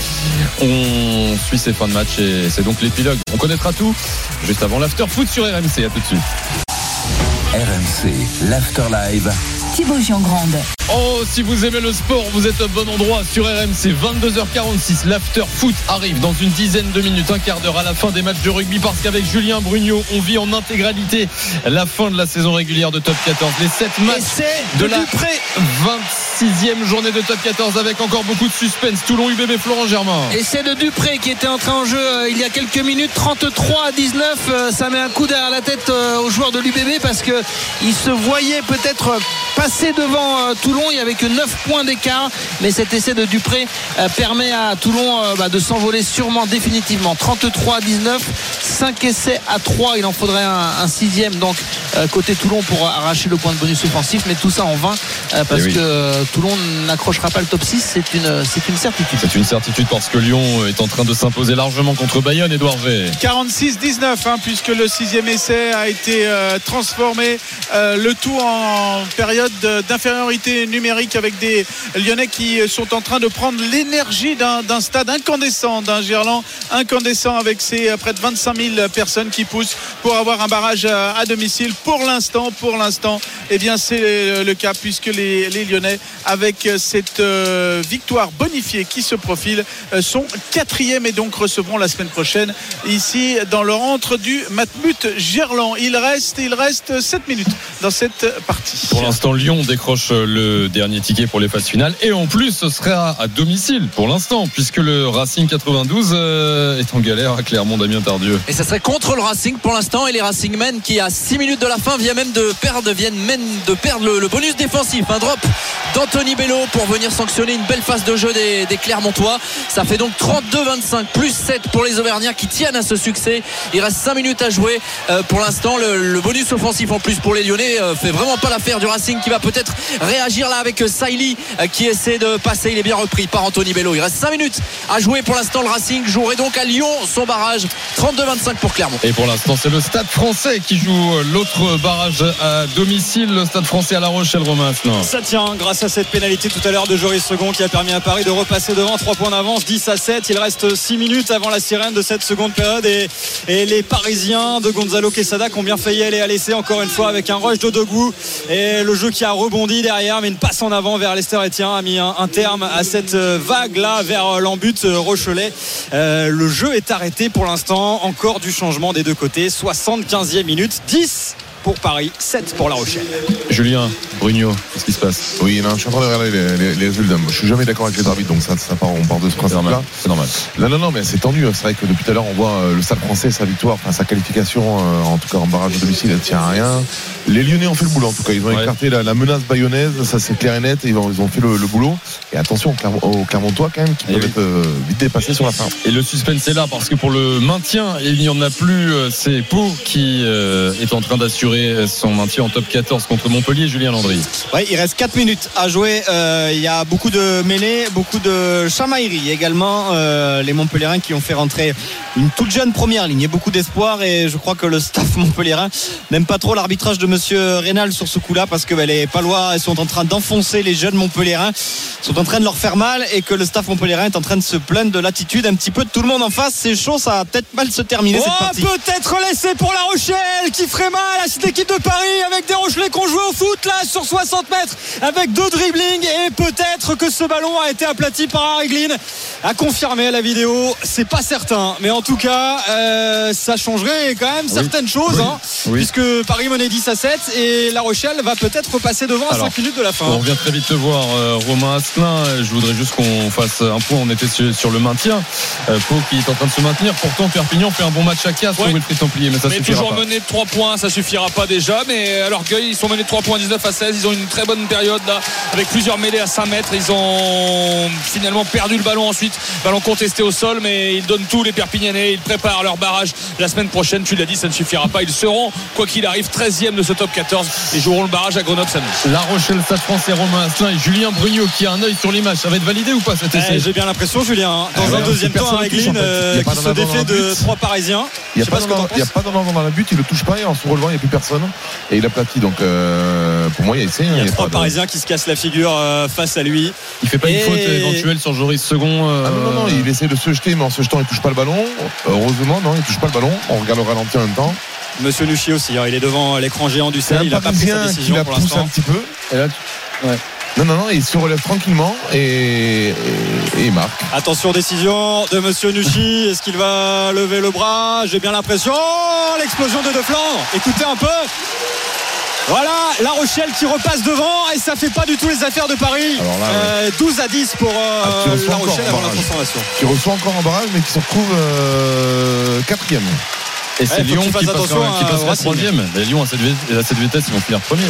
on suit ces fins de match et c'est donc l'épilogue. On connaîtra tout juste avant l'after foot sur R M C. À tout de suite. R M C, l'After Live. Thibaut Giangrande. Oh, si vous aimez le sport, vous êtes au bon endroit sur R M C. vingt-deux heures quarante-six, l'After Foot arrive dans une dizaine de minutes, un quart d'heure à la fin des matchs de rugby, parce qu'avec Julien Brugnaud, on vit en intégralité la fin de la saison régulière de Top quatorze. Les sept matchs de, de la vingt-sixième journée de Top quatorze avec encore beaucoup de suspense. Toulon U B B, Florent Germain. Et c'est de Dupré qui était entré en jeu euh, il y a quelques minutes, trente-trois à dix-neuf. Euh, ça met un coup derrière la tête euh, aux joueurs de l'U B B parce qu'il se voyait peut-être pas passer devant euh, Toulon. Il n'y avait que neuf points d'écart, mais cet essai de Dupré euh, permet à Toulon euh, bah, de s'envoler sûrement définitivement. trente-trois à dix-neuf, cinq essais à trois. Il en faudrait un, un sixième donc euh, côté Toulon pour arracher le point de bonus offensif, mais tout ça en vain euh, parce oui. que euh, Toulon n'accrochera pas le top six. C'est une, c'est une certitude. C'est une certitude parce que Lyon est en train de s'imposer largement contre Bayonne. Édouard V. quarante-six dix-neuf hein, puisque le sixième essai a été euh, transformé, euh, le tout en période d'infériorité numérique avec des Lyonnais qui sont en train de prendre l'énergie d'un, d'un stade incandescent, d'un Gerland incandescent avec ses près de vingt-cinq mille personnes qui poussent pour avoir un barrage à, à domicile. Pour l'instant, pour l'instant, eh bien c'est le cas puisque les, les Lyonnais avec cette euh, victoire bonifiée qui se profile euh, sont quatrième et donc recevront la semaine prochaine ici dans le rentre du Matmut Gerland. Il reste, il reste sept minutes dans cette partie. Pour l'instant, Lyon décroche le dernier ticket pour les phases finales et en plus ce sera à domicile pour l'instant puisque le Racing quatre-vingt-douze euh, est en galère à Clermont. Damien Tardieu. Et ça serait contre le Racing pour l'instant et les Racingmen qui à six minutes de la fin viennent même de perdre, viennent même de perdre le, le bonus défensif. Un drop d'Anthony Bello pour venir sanctionner une belle phase de jeu des, des Clermontois. Ça fait donc trente-deux vingt-cinq plus sept pour les Auvergnats qui tiennent à ce succès. Il reste cinq minutes à jouer. Euh, pour l'instant, le, le bonus offensif en plus pour les Lyonnais euh, fait vraiment pas l'affaire du Racing qui va peut-être réagir là avec Saïli euh, qui essaie de passer. Il est bien repris par Anthony Bello. Il reste cinq minutes à jouer pour l'instant. Le Racing jouerait donc à Lyon son barrage. trente-deux vingt-cinq pour Clermont. Et pour l'instant, c'est le Stade Français qui joue l'autre barrage à domicile. Le Stade Français à La Rochelle, Romain Asselin. Ça tient grâce à cette pénalité tout à l'heure de Joris Second qui a permis à Paris de repasser devant. trois points d'avance, dix à sept. Il reste six minutes avant la sirène de cette seconde période et, et les Parisiens de Gonzalo Quesada qui ont bien failli aller à l'essai encore une fois avec un rush de Dogou et le jeu qui a rebondi derrière, mais une passe en avant vers Lester Etienne a mis un, un terme à cette vague là vers l'embut Rochelet. Euh, le jeu est arrêté pour l'instant. Encore du changement des deux côtés. soixante-quinzième minute, dix pour Paris, sept pour La Rochelle. Julien Brugnot, qu'est-ce qui se passe? Oui, non, je suis en train de regarder les, les, les résultats. Je suis jamais d'accord avec les arbitres, donc ça, ça part, on part de ce principe-là. C'est normal. Non, non, non, mais c'est tendu. C'est vrai que depuis tout à l'heure, on voit euh, le Stade Français, sa victoire, enfin sa qualification, euh, en tout cas en barrage de domicile, elle tient à rien. Les Lyonnais ont fait le boulot, en tout cas. Ils ont ouais. écarté la, la menace bayonnaise, ça c'est clair et net. Ils ont, ils ont fait le, le boulot. Et attention aux Clermontois, quand même, qui et peuvent oui. être euh, vite dépassés sur la fin. Et le suspense est là, parce que pour le maintien, il n'y en a plus. C'est Pau qui euh, est en train d'assurer son maintien en top quatorze contre Montpellier. Julien Landry. Oui, il reste quatre minutes à jouer. Euh, il y a beaucoup de mêlées, beaucoup de chamailleries également. Euh, les Montpelliérains qui ont fait rentrer une toute jeune première ligne. Il y a beaucoup d'espoir et je crois que le staff montpelliérain n'aime pas trop l'arbitrage de monsieur Rénal sur ce coup-là parce que ben, les Palois ils sont en train d'enfoncer les jeunes Montpelliérains, sont en train de leur faire mal et que le staff montpelliérain est en train de se plaindre de l'attitude un petit peu de tout le monde en face. C'est chaud, ça va peut-être mal se terminer oh, cette partie. Peut-être l'essai pour La Rochelle qui ferait mal à cette équipe de Paris avec des Rochelais qui ont joué au foot là sur soixante mètres avec deux dribblings et peut-être que ce ballon a été aplati par Harry Glynn. À confirmer la vidéo, c'est pas certain, mais en tout cas euh, ça changerait quand même oui. certaines choses oui. Hein, oui. puisque Paris menait dix à sept et La Rochelle va peut-être repasser devant à cinq minutes de la fin. On vient très vite te voir euh, Romain Asselin. Je voudrais juste qu'on fasse un point. On était sur, sur le maintien. euh, Pau qui est en train de se maintenir. Pourtant Perpignan fait un bon match à Castres ouais. Wilfried Templier, mais ça mais suffira toujours pas. mené de trois points, ça suffira pas déjà, mais à l'orgueil ils sont menés de trois points, dix-neuf à seize. Ils ont une très bonne période là avec plusieurs mêlées à cinq mètres. Ils ont finalement perdu le ballon ensuite, ballon contesté au sol, mais ils donnent tout les Perpignanais. Ils préparent leur barrage la semaine prochaine. Tu l'as dit, ça ne suffira pas. Ils seront quoi qu'il arrive treizième de ce top quatorze et joueront le barrage à Grenoble samedi. La Rochelle, Stade Français, Romain Asselin et Julien Brugnot qui a un œil sur l'image. Ça va être validé ou pas cet essai? eh, J'ai bien l'impression, Julien. Dans ah, un ouais, deuxième temps, avec Glynn euh, qui se défait de trois Parisiens. Il n'y a, a pas d'en avant dans la butte. Il ne le touche pas et en se relevant, il n'y a plus personne. Et il a plaqué. Donc euh, pour moi, il y a essai. Il y a, il y a trois Parisiens de... qui se cassent la figure euh, face à lui. Il fait pas et... une faute éventuelle sur Joris Second. Euh... Ah non, non, non, il essaie de se jeter, mais en se jetant, il touche pas le ballon. Heureusement, non, il touche pas le ballon. On regarde le ralenti en même temps. Monsieur Nuchy aussi, hein, il est devant l'écran géant du C E L. Il n'a pas pris sa décision il pour l'instant. Un petit peu. Et là, tu... ouais. Non, non, non, il se relève tranquillement et, et, et il marque. Attention, décision de monsieur Nuchy. Est-ce qu'il va lever le bras? J'ai bien l'impression. Oh, l'explosion de De Flandre. Écoutez un peu. Voilà, La Rochelle qui repasse devant et ça fait pas du tout les affaires de Paris. Là, euh, ouais. douze à dix pour euh, ah, La Rochelle avant la transformation. Qui reçoit encore un barrage mais qui se retrouve euh, quatrième. Et c'est ouais, Lyon qui, passe, attention qui passera troisième. Et Lyon à cette, à cette vitesse, ils vont finir premier.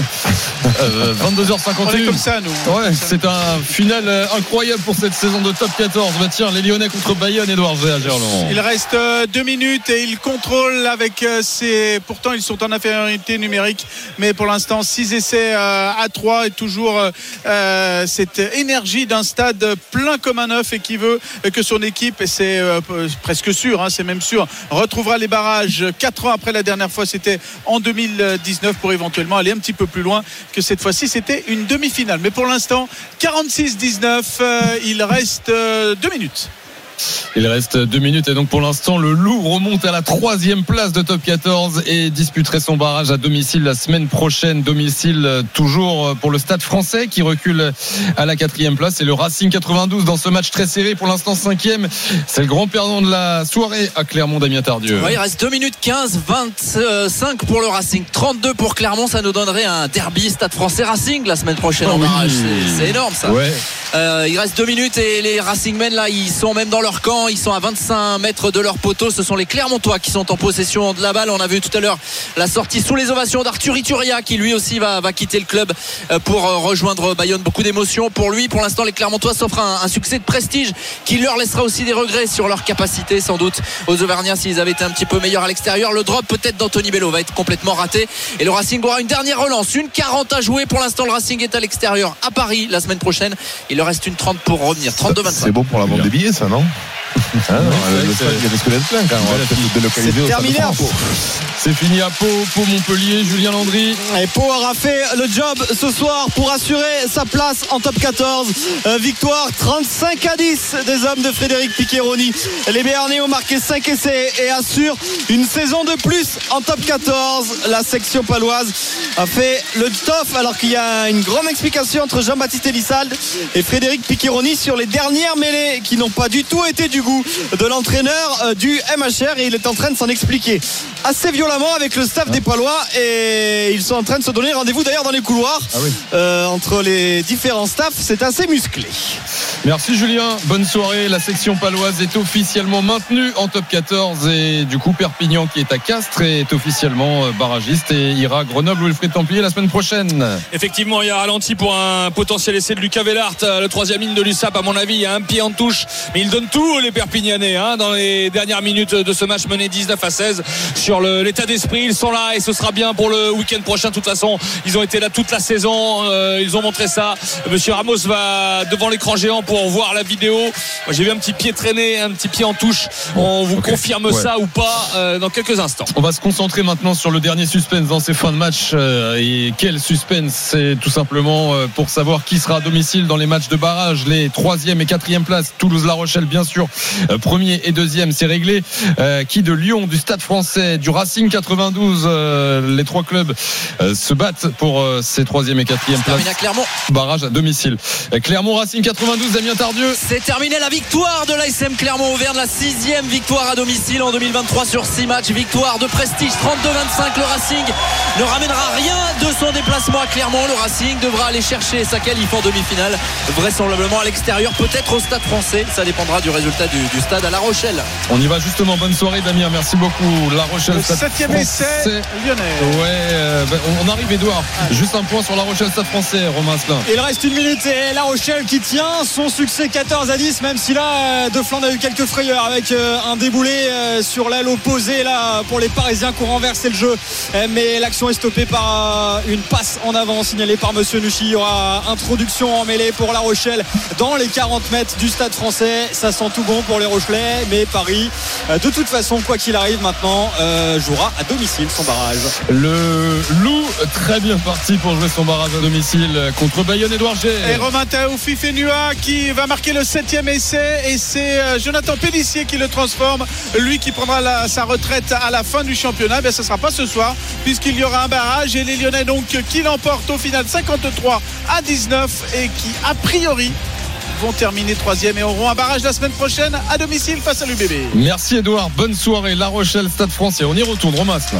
euh, vingt-deux heures cinquante et un. On est comme ça, nous. Ouais, c'est un final incroyable pour cette saison de top quatorze. Bah tiens, les Lyonnais contre Bayonne, Edouard G à Gerland. Il reste deux minutes et ils contrôlent avec ces. Pourtant, ils sont en infériorité numérique, mais pour l'instant, six essais à trois et toujours euh, cette énergie d'un stade plein comme un œuf et qui veut que son équipe, et c'est euh, presque sûr, hein, c'est même sûr, retrouvera les barrages quatre ans après la dernière fois, c'était en deux mille dix-neuf, pour éventuellement aller un petit peu plus loin que cette fois-ci, c'était une demi-finale. Mais pour l'instant, quarante-six dix-neuf, euh, il reste euh, deux minutes. Il reste deux minutes et donc pour l'instant le Loup remonte à la troisième place de top quatorze et disputerait son barrage à domicile la semaine prochaine. Domicile toujours pour le Stade Français qui recule à la quatrième place, et le Racing quatre-vingt-douze dans ce match très serré, pour l'instant cinquième. C'est le grand perdant de la soirée à Clermont, Damien Tardieu. Ouais, il reste deux minutes quinze, vingt-cinq pour le Racing, trente-deux pour Clermont. Ça nous donnerait un derby Stade Français Racing la semaine prochaine. Oh en oui. barrage, c'est, c'est énorme ça. Ouais. Euh, il reste deux minutes et les Racingmen là, ils sont même dans leur camp, ils sont à vingt-cinq mètres de leur poteau. Ce sont les Clermontois qui sont en possession de la balle. On a vu tout à l'heure la sortie sous les ovations d'Arthur Ituria qui lui aussi va, va quitter le club pour rejoindre Bayonne. Beaucoup d'émotions pour lui. Pour l'instant, les Clermontois s'offrent un, un succès de prestige qui leur laissera aussi des regrets sur leur capacité sans doute aux Auvergnats s'ils avaient été un petit peu meilleurs à l'extérieur. Le drop peut-être d'Anthony Bello va être complètement raté et le Racing aura une dernière relance, une quarante à jouer. Pour l'instant, le Racing est à l'extérieur à Paris la semaine prochaine. Il leur reste une trente pour revenir, trente-deux vingt-cinq. C'est bon pour la vente des billets, ça, non? Ah non, oui, le stade, il risque d'être plein quand même. C'est terminé à Pau. C'est fini à Pau, Pau Montpellier, Julien Landry. Et Pau aura fait le job ce soir pour assurer sa place en top quatorze. Euh, victoire trente-cinq à dix des hommes de Frédéric Piccheroni. Les Béarnais ont marqué cinq essais et assurent une saison de plus en top quatorze. La section paloise a fait le tof, alors qu'il y a une grande explication entre Jean-Baptiste Elissalde et Frédéric Piccheroni sur les dernières mêlées qui n'ont pas du tout été du goût de l'entraîneur du M H R, et il est en train de s'en expliquer assez violemment avec le staff des Palois, et ils sont en train de se donner rendez-vous d'ailleurs dans les couloirs. Ah oui. euh, entre les différents staffs, c'est assez musclé. Merci Julien, bonne soirée. La section paloise est officiellement maintenue en top quatorze et du coup Perpignan, qui est à Castres, est officiellement barragiste et ira à Grenoble ou Wilfried Templier la semaine prochaine. Effectivement, il y a ralenti pour un potentiel essai de Lucas Vellart, le troisième ligne de l'U S A P. À mon avis, il y a un pied en touche, mais ils donnent tout les Perpignanais hein, dans les dernières minutes de ce match mené dix-neuf à seize. Sur le, l'état d'esprit, ils sont là et ce sera bien pour le week-end prochain. De toute façon, ils ont été là toute la saison, euh, ils ont montré ça. Monsieur Ramos va devant l'écran géant pour voir la vidéo. Moi, j'ai vu un petit pied traîner, un petit pied en touche. On vous okay. confirme ouais. ça ou pas euh, dans quelques instants. On va se concentrer maintenant sur le dernier suspense dans ces fins de match. Euh, et quel suspense? C'est tout simplement euh, pour savoir qui sera à domicile dans les matchs de barrage. Les troisième et quatrième places, Toulouse-La Rochelle bien sûr, euh, premier et deuxième, c'est réglé. Euh, qui de Lyon, du Stade Français, du Racing quatre-vingt-douze, euh, les trois clubs euh, se battent pour euh, ces troisième et quatrième places. À Clermont. Barrage à domicile. Clermont Racing quatre-vingt-douze, Damien Tardieu. C'est terminé, la victoire de l'A S M Clermont-Auvergne, la sixième victoire à domicile en deux mille vingt-trois sur six matchs. Victoire de prestige trente-deux vingt-cinq. Le Racing ne ramènera rien de son déplacement à Clermont. Le Racing devra aller chercher sa qualif en demi-finale, vraisemblablement à l'extérieur, peut-être au Stade Français. Ça dépendra du résultat du, du stade à La Rochelle. On y va justement. Bonne soirée Damien, merci beaucoup. La Rochelle, le septième essai lyonnais. Ouais, euh, ben, on arrive Edouard. Ah. Juste un point sur La Rochelle, Stade Français, Romain Asselin. Il reste une minute et La Rochelle qui tient son succès quatorze à dix, même si là De Flandre a eu quelques frayeurs avec un déboulé sur l'aile opposée là pour les Parisiens qui ont renversé le jeu, mais l'action est stoppée par une passe en avant signalée par Monsieur Nuchy. Il y aura introduction en mêlée pour La Rochelle dans les quarante mètres du Stade Français. Ça sent tout bon pour les Rochelais, mais Paris de toute façon, quoi qu'il arrive maintenant, euh, jouera à domicile son barrage. Le Loup très bien parti pour jouer son barrage à domicile contre Bayonne. Edouard G. Et Romain Taoufif Fenua qui va marquer le septième essai, et c'est Jonathan Pélissier qui le transforme, lui qui prendra la, sa retraite à la fin du championnat. Mais ce ne sera pas ce soir puisqu'il y aura un barrage, et les Lyonnais donc qui l'emportent au final cinquante-trois à dix-neuf et qui a priori vont terminer troisième et auront un barrage la semaine prochaine à domicile face à l'U B B. Merci Edouard, bonne soirée. La Rochelle, Stade Français, on y retourne. Romain.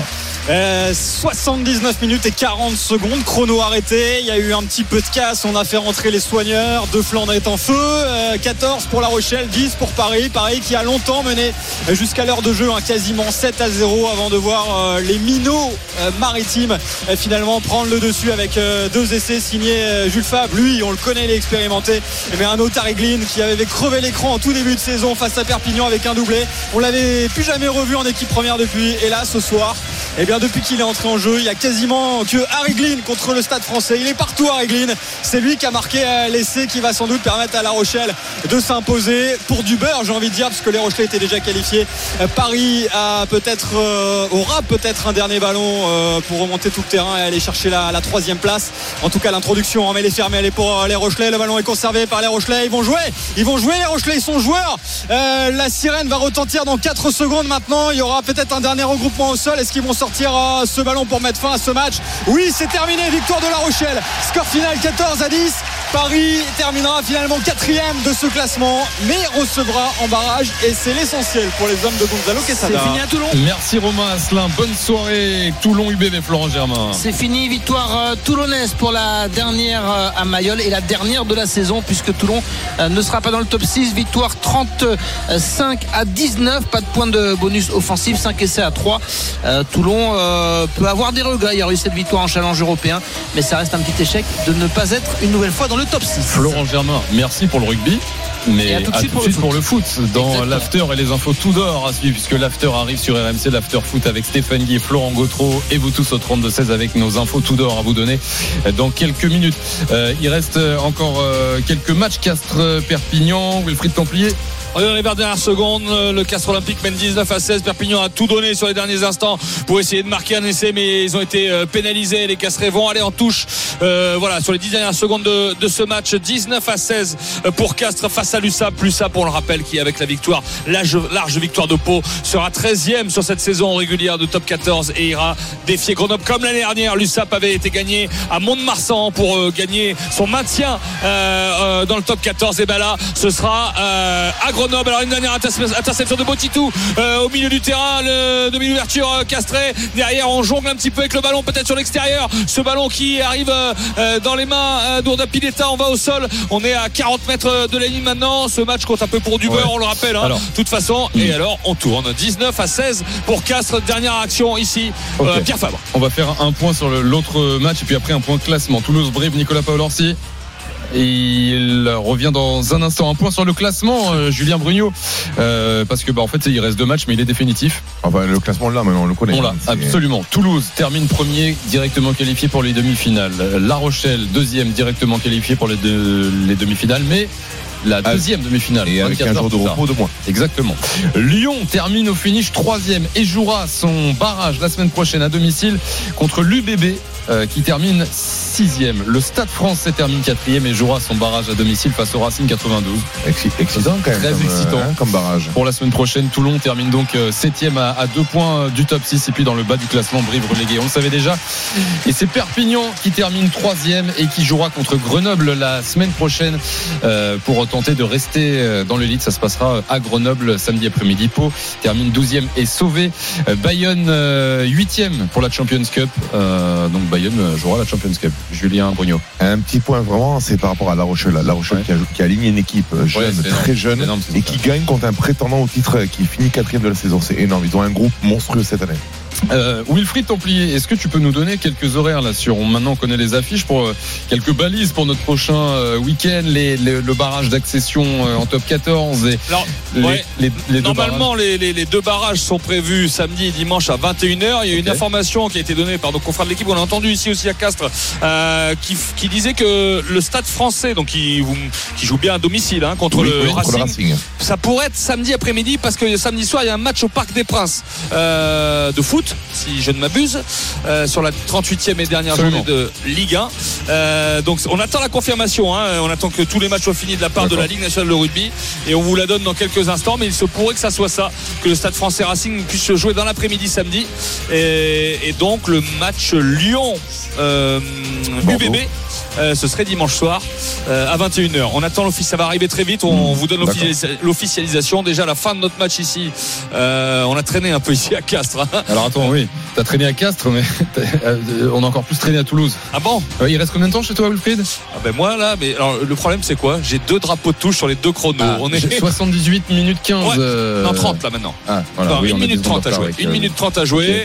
Euh, soixante-dix-neuf minutes et quarante secondes, chrono arrêté. Il y a eu un petit peu de casse, on a fait rentrer les soigneurs. De Flandre est en feu. euh, quatorze pour La Rochelle, dix pour Paris. Paris qui a longtemps mené jusqu'à l'heure de jeu, hein, quasiment sept à zéro avant de voir euh, les minots euh, maritimes euh, finalement prendre le dessus avec euh, deux essais signés euh, Jules Favre. Lui, on le connaît, il est expérimenté. Mais un autre Areglin qui avait crevé l'écran en tout début de saison face à Perpignan avec un doublé. On l'avait plus jamais revu en équipe première depuis. Et là, ce soir, eh bien, depuis qu'il est entré en jeu, il y a quasiment que Areglin contre le Stade Français. Il est partout, Areglin. C'est lui qui a marqué l'essai qui va sans doute permettre à La Rochelle de s'imposer pour du beurre, j'ai envie de dire, parce que les Rochelais étaient déjà qualifiés. Paris a peut-être euh, aura peut-être un dernier ballon euh, pour remonter tout le terrain et aller chercher la, la troisième place. En tout cas, l'introduction, mais elle est fermée, elle est pour les Rochelais. Le ballon est conservé par les Rochelais. Ils vont jouer, ils vont jouer. Les Rochelais, ils sont joueurs. Euh, la sirène va retentir dans quatre secondes maintenant. Il y aura peut-être un dernier regroupement au sol. Est-ce qu'ils vont sortir euh, ce ballon pour mettre fin à ce match? Oui, c'est terminé. Victoire de La Rochelle. Score final quatorze à dix. Paris terminera finalement quatrième de ce classement, mais recevra en barrage, et c'est l'essentiel pour les hommes de Gonzalo Quesada. C'est fini à Toulon. Merci Romain Asselin, bonne soirée. Toulon U B B, Florent Germain. C'est fini, victoire euh, toulonnaise pour la dernière euh, à Mayol et la dernière de la saison, puisque Toulon euh, ne sera pas dans le top six. Victoire trente-cinq à dix-neuf, pas de point de bonus offensif, cinq essais à trois. euh, Toulon euh, peut avoir des regrets. Il y a eu cette victoire en challenge européen, mais ça reste un petit échec de ne pas être une nouvelle fois dans le top six. Florent Germain, merci pour le rugby. Mais à tout de suite, pour, le pour le foot, dans l'after et les infos tout d'or à suivre, puisque l'after arrive sur R M C, l'after foot avec Stéphane Guy, Florent Gautreau et vous tous au trente-deux seize avec nos infos tout d'or à vous donner dans quelques minutes. Euh, il reste encore euh, quelques matchs. Castres-Perpignan, Wilfried Templier. On est dans les vingt dernières secondes. Le Castres Olympique mène dix-neuf à seize. Perpignan a tout donné sur les derniers instants pour essayer de marquer un essai, mais ils ont été pénalisés. Les Castres vont aller en touche. Euh, voilà, sur les dix dernières secondes de, de ce match, dix-neuf à seize pour Castres face à l'U S A P. L'U S A P, on le rappelle, qui avec la victoire, large, large victoire de Pau, sera treizième sur cette saison régulière de top quatorze et ira défier Grenoble comme l'année dernière. L'U S A P avait été gagné à Mont-de-Marsan pour euh, gagner son maintien euh, euh, dans le top quatorze. Et ben là, ce sera euh, à Grenoble. Alors une dernière interception de Botitou euh, au milieu du terrain, le demi-ouverture euh, Castré. Derrière, on jongle un petit peu avec le ballon, peut-être sur l'extérieur. Ce ballon qui arrive euh, dans les mains euh, d'Ourda Pileta. On va au sol. On est à quarante mètres de la ligne maintenant. Ce match compte un peu pour du beurre, ouais. On le rappelle. Hein, alors, de toute façon. Mmh. Et alors, on tourne. dix-neuf à seize pour Castres. Dernière action ici. Okay. Euh, Pierre Fabre. On va faire un point sur le, l'autre match et puis après un point classement. Toulouse-Brive, Nicolas Paolorsi. Et il revient dans un instant. Un point sur le classement, euh, Julien Brugnot, euh, parce que bah, en fait il reste deux matchs, mais il est définitif. Enfin, le classement là, maintenant on le connaît. On l'a, absolument. Toulouse termine premier, directement qualifié pour les demi-finales. La Rochelle deuxième, directement qualifié pour les, deux, les demi-finales, mais la deuxième demi-finale et avec un jour de repos de moins. Exactement. Lyon termine au finish troisième et jouera son barrage la semaine prochaine à domicile contre l'U B B euh, qui termine sixième. Le Stade Français termine quatrième et jouera son barrage à domicile face au Racing quatre-vingt-douze. Excitant quand même. Très comme, excitant hein, comme barrage. Pour la semaine prochaine, Toulon termine donc septième à, à deux points du top six et puis dans le bas du classement, Brive relégué. On le savait déjà. Et c'est Perpignan qui termine troisième et qui jouera contre Grenoble la semaine prochaine euh, pour tenter de rester dans l'élite. Ça se passera à Grenoble samedi après-midi. Pau termine douzième et sauvé. Bayonne huitième pour la Champions Cup. Euh, donc Bayonne jouera la Champions Cup. Julien Brugnot. Un petit point vraiment, c'est par rapport à La Rochelle. La Rochelle ouais. qui, a, qui a aligné une équipe jeune, ouais, très jeune énorme, et qui gagne contre un prétendant au titre qui finit quatrième de la saison. C'est énorme. Ils ont un groupe monstrueux cette année. Euh, Wilfried Templier, est-ce que tu peux nous donner quelques horaires là sur, maintenant on connaît les affiches pour euh, quelques balises pour notre prochain euh, week-end, les, les, le barrage d'accession euh, en top quatorze et alors, les, ouais, les, les normalement deux les, les, les deux barrages sont prévus samedi et dimanche à vingt et une heures. Il y a okay. une information qui a été donnée par nos confrères de l'équipe, on a entendu ici aussi à Castres, euh, qui, qui disait que le Stade Français, donc qui, qui joue bien à domicile hein, contre, oui, le, oui, Racing, contre le Racing, ça pourrait être samedi après-midi parce que samedi soir il y a un match au Parc des Princes euh, de foot, si je ne m'abuse, euh, sur la trente-huitième et dernière Absolument. journée de Ligue un. Euh, donc on attend la confirmation, hein. On attend que tous les matchs soient finis de la part D'accord. de la Ligue nationale de rugby et on vous la donne dans quelques instants, mais il se pourrait que ça soit ça, que le Stade Français Racing puisse se jouer dans l'après-midi samedi et, et donc le match Lyon euh, U B B Euh, ce serait dimanche soir euh, à vingt et une heures. On attend l'office, ça va arriver très vite. On, on vous donne l'officialis- l'officialisation. Déjà la fin de notre match ici. Euh, on a traîné un peu ici à Castres. Hein. Alors attends, oui. T'as traîné à Castres, mais on a encore plus traîné à Toulouse. Ah bon? Il reste combien de temps chez toi, Wilfried? Ah ben moi là, mais alors le problème c'est quoi? J'ai deux drapeaux de touche sur les deux chronos. Ah, on est soixante-dix-huit minutes quinze. Ouais. Euh... Non, trente là maintenant. Ah, voilà, non, oui, une minute trente à jouer. avec, une euh... minute trente à jouer. Okay.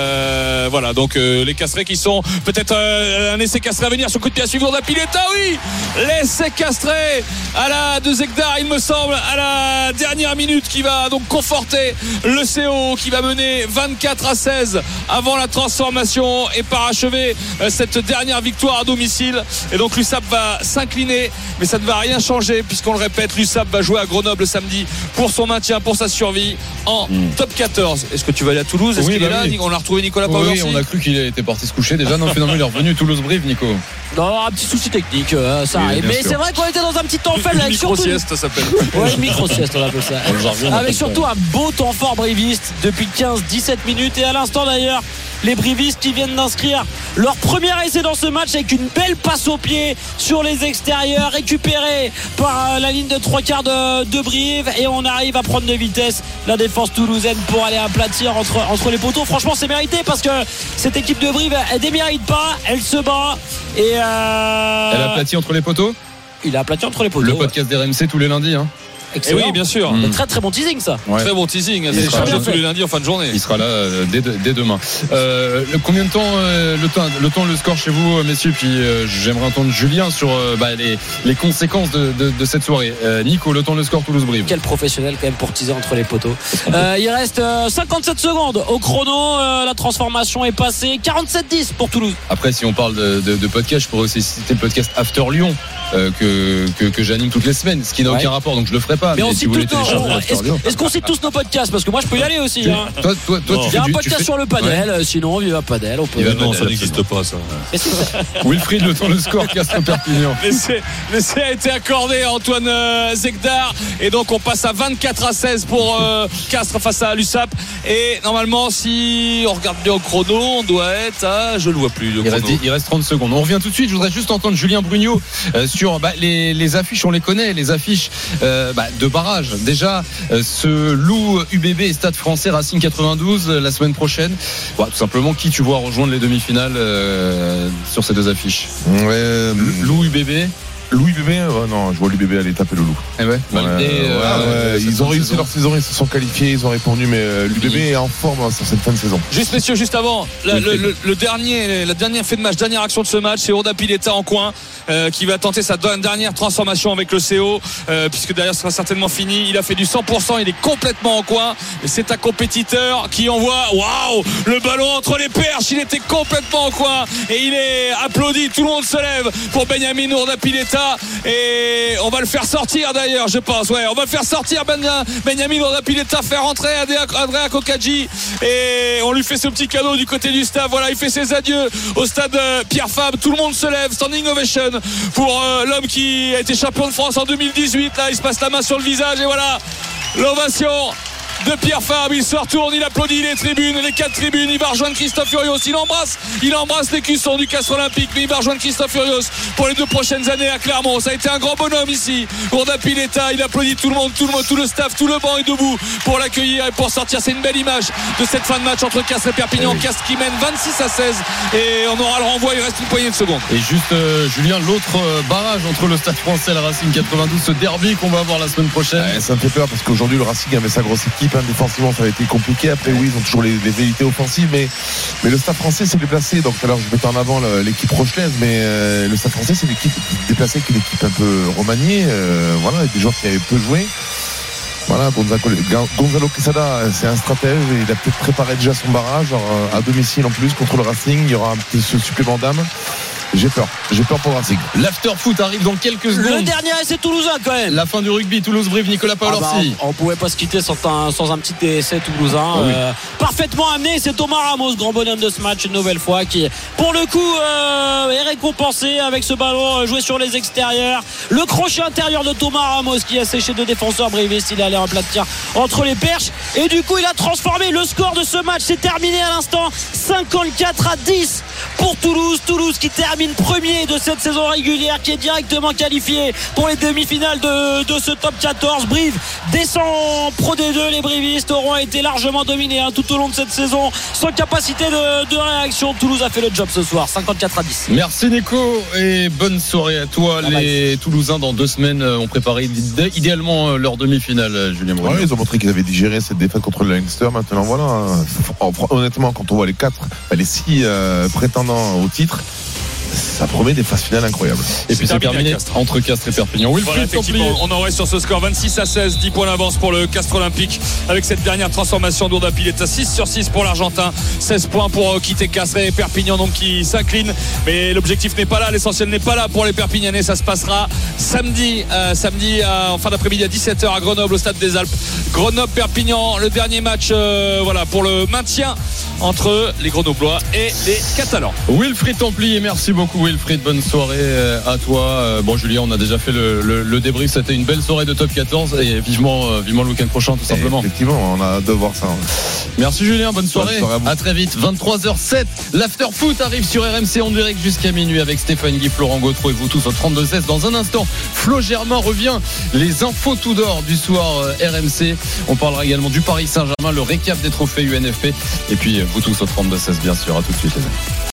Euh, voilà, donc euh, les Castrés qui sont peut-être euh, un essai Castré à venir sur le coup de pied à suivre d'Apileta. Oui, l'essai Castré à la de Zegdar, il me semble, à la dernière minute, qui va donc conforter le C O, qui va mener vingt-quatre à seize avant la transformation et parachever euh, cette dernière victoire à domicile. Et donc l'U S A P va s'incliner, mais ça ne va rien changer puisqu'on le répète, l'U S A P va jouer à Grenoble samedi pour son maintien, pour sa survie en mmh. top quatorze. Est-ce que tu vas aller à Toulouse? Est-ce oui, qu'il bah est là oui. On a retrouvé Nicolas Paolo. Oui, on a cru qu'il était parti se coucher déjà. Non, finalement il est revenu. Toulouse-Brive, Nico. Non, un petit souci technique, euh, ça arrive. Oui, mais sûr. C'est vrai qu'on était dans un petit temps faible avec surtout. Micro-sieste, ça s'appelle. Ouais, une micro-sieste, on appelle ça. Avec surtout un beau temps fort briviste depuis quinze dix-sept minutes. Et à l'instant d'ailleurs, les brivistes qui viennent d'inscrire leur premier essai dans ce match avec une belle passe au pied sur les extérieurs, récupérée par la ligne de trois quarts de, de Brive, et on arrive à prendre de vitesse la défense toulousaine pour aller aplatir entre, entre les poteaux. Franchement, c'est mérité parce que cette équipe de Brive, elle démérite pas, elle se bat et euh... elle aplatit entre les poteaux. Il a aplati entre les poteaux. Le podcast ouais. d'R M C tous les lundis, hein. Excellent. Et oui, bien sûr. Mmh. Très très bon teasing ça. Ouais. Très bon teasing. C'est chargé tous les lundis en fin de journée. Il sera là euh, dès, dès demain. Euh, le, combien de temps euh, le temps le temps le score chez vous, messieurs? Puis euh, j'aimerais entendre Julien sur euh, bah, les, les conséquences de, de, de cette soirée. Euh, Nico, le temps le score Toulouse-Brive. Quel professionnel quand même pour teaser entre les poteaux. Euh, il reste euh, cinquante-sept secondes au chrono. Euh, la transformation est passée. quarante-sept dix pour Toulouse. Après, si on parle de, de, de podcast, je pourrais aussi citer le podcast After Lyon. Euh, que, que, que j'anime toutes les semaines, ce qui n'a ouais. aucun rapport, donc je le ferai pas. Mais, mais on si cite tous nos... Est-ce, est-ce qu'on cite tous nos podcasts? Parce que moi je peux y aller aussi. Hein. Toi, toi, toi, tu il y a un du, podcast fais... sur le padel, ouais. Sinon Viva Padel. On peut... Non, ça n'existe pas ça. Wilfried, le temps le score Castres Perpignan. L'essai, l'essai a été accordé à Antoine euh, Zegdar, et donc on passe à vingt-quatre à seize pour euh, Castres face à l'U S A P. Et normalement, si on regarde bien au chrono, on doit être à, je le vois plus. Le il, reste, il reste trente secondes. On revient tout de suite. Je voudrais juste entendre Julien Brugnot euh, sur bah, les les affiches, on les connaît, les affiches euh, bah, de barrage. Déjà, euh, ce loup U B B et Stade Français Racing quatre-vingt-douze euh, la semaine prochaine. Bah, tout simplement, qui tu vois rejoindre les demi-finales euh, sur ces deux affiches? Ouais, loup U B B. Loup U B B, oh non, je vois l'U B B aller taper le loup. Eh ouais, Validé, ouais, euh, ouais, ils ont réussi saison. leur saison, ils se sont qualifiés, ils ont répondu, mais euh, l'U B B oui. est en forme hein, sur cette fin de saison. Juste messieurs, juste avant, la, le, le, le dernier, la dernière fait de match, dernière action de ce match, c'est Oda Pileta en coin euh, qui va tenter sa dernière transformation avec le C O, euh, puisque derrière ce sera certainement fini. Il a fait du cent pour cent, il est complètement en coin. Et c'est un compétiteur qui envoie, waouh, le ballon entre les perches. Il était complètement en coin et il est applaudi. Tout le monde se lève pour Benjamin Oda Pileta. Et on va le faire sortir d'ailleurs, je pense. Ouais, on va le faire sortir Benjamin Oda Pileta, faire rentrer Andrea Kokadji, et on lui fait ce petit cadeau du côté du staff. Voilà, il fait ses adieux au stade Pierre Fabre. Tout le monde se lève, standing ovation pour euh, l'homme qui a été champion de France en deux mille dix-huit. Là, il se passe la main sur le visage et voilà l'ovation de Pierre Fabre. Il se retourne, il applaudit les tribunes, les quatre tribunes. Il va rejoindre Christophe Furios. Il embrasse, il embrasse les cuissons du Castres Olympique, mais il va rejoindre Christophe Furios pour les deux prochaines années à Clermont. Ça a été un grand bonhomme ici. Oda Pileta, il applaudit tout le monde, tout le monde, tout le staff, tout le banc est debout pour l'accueillir et pour sortir. C'est une belle image de cette fin de match entre Castres et Perpignan. Oui. Castres qui mène vingt-six à seize et on aura le renvoi. Il reste une poignée de secondes. Et juste euh, Julien, l'autre euh, barrage entre le Stade Français et le Racing quatre-vingt-douze, ce derby qu'on va avoir la semaine prochaine. Ouais, ça me fait peur parce qu'aujourd'hui le Racing avait sa grosse équipe, hein, défensivement ça a été compliqué. Après oui, ils ont toujours les, les vérités offensives, mais, mais le Stade Français s'est déplacé. Donc alors je mettais en avant le, l'équipe rochelaise, mais euh, le Stade Français c'est l'équipe déplacée, qui est une équipe un peu remaniée, euh, voilà, avec des joueurs qui avaient peu joué. Voilà, Gonzalo, Gonzalo Quesada, c'est un stratège, il a peut-être préparé déjà son barrage, genre, à domicile en plus contre le Racing. Il y aura un petit supplément d'âme. J'ai peur, j'ai peur pour le Racing. L'after foot arrive dans quelques secondes. Le dernier essai toulousain quand même. La fin du rugby, Toulouse-Brive, Nicolas Paolorsi. Ah bah, on, on pouvait pas se quitter sans un, sans un petit essai toulousain. Ah oui. euh, parfaitement amené, c'est Thomas Ramos, grand bonhomme de ce match une nouvelle fois, qui pour le coup euh, est récompensé avec ce ballon joué sur les extérieurs. Le crochet intérieur de Thomas Ramos qui a séché deux défenseurs brivistes. Il est allé aplatir entre les perches et du coup il a transformé le score de ce match. C'est terminé à l'instant, cinquante-quatre à dix pour Toulouse. Toulouse qui termine premier de cette saison régulière, qui est directement qualifié pour les demi-finales de, de ce top quatorze. Brive descend en Pro D deux. Les brivistes auront été largement dominés hein, tout au long de cette saison, sans capacité de, de réaction. Toulouse a fait le job ce soir, cinquante-quatre à dix. Merci Nico et bonne soirée à toi. Ah, les nice. Toulousains dans deux semaines ont préparé idéalement leur demi-finale, Julien Brunio. Ouais, ils ont montré qu'ils avaient digéré cette défaite contre le Leinster. Maintenant voilà, honnêtement quand on voit les quatre, les six euh, prétendants au titre, ça promet des phases finales incroyables. Et puis c'est terminé entre Castres et Perpignan. Oui, voilà, effectivement, on aurait sur ce score vingt-six à seize, dix points d'avance pour le Castres Olympique avec cette dernière transformation. Dourdapil est à six sur six pour l'Argentin, seize points pour quitter Castres et Perpignan donc qui s'incline. Mais l'objectif n'est pas là, l'essentiel n'est pas là pour les Perpignanais. Ça se passera samedi, euh, samedi euh, en fin d'après-midi à dix-sept heures à Grenoble au Stade des Alpes. Grenoble-Perpignan, le dernier match euh, voilà, pour le maintien entre les Grenoblois et les Catalans. Wilfried Templier, merci beaucoup Wilfried, bonne soirée à toi. Bon Julien, on a déjà fait le, le, le débrief, c'était une belle soirée de top quatorze et vivement, vivement le week-end prochain tout simplement. Et effectivement, on a hâte de voir ça. Merci Julien, bonne soirée, bonne soirée à, à très vite. Vingt-trois heures zéro sept, l'After Foot arrive sur R M C en direct jusqu'à minuit avec Stéphane Guy, Florent Gautreau et vous tous au trente-deux seize. Dans un instant, Flo Germain revient, les infos tout d'or du soir R M C. On parlera également du Paris Saint-Germain, le récap des trophées U N F P et puis vous tous au trente-deux seize bien sûr. À tout de suite les amis.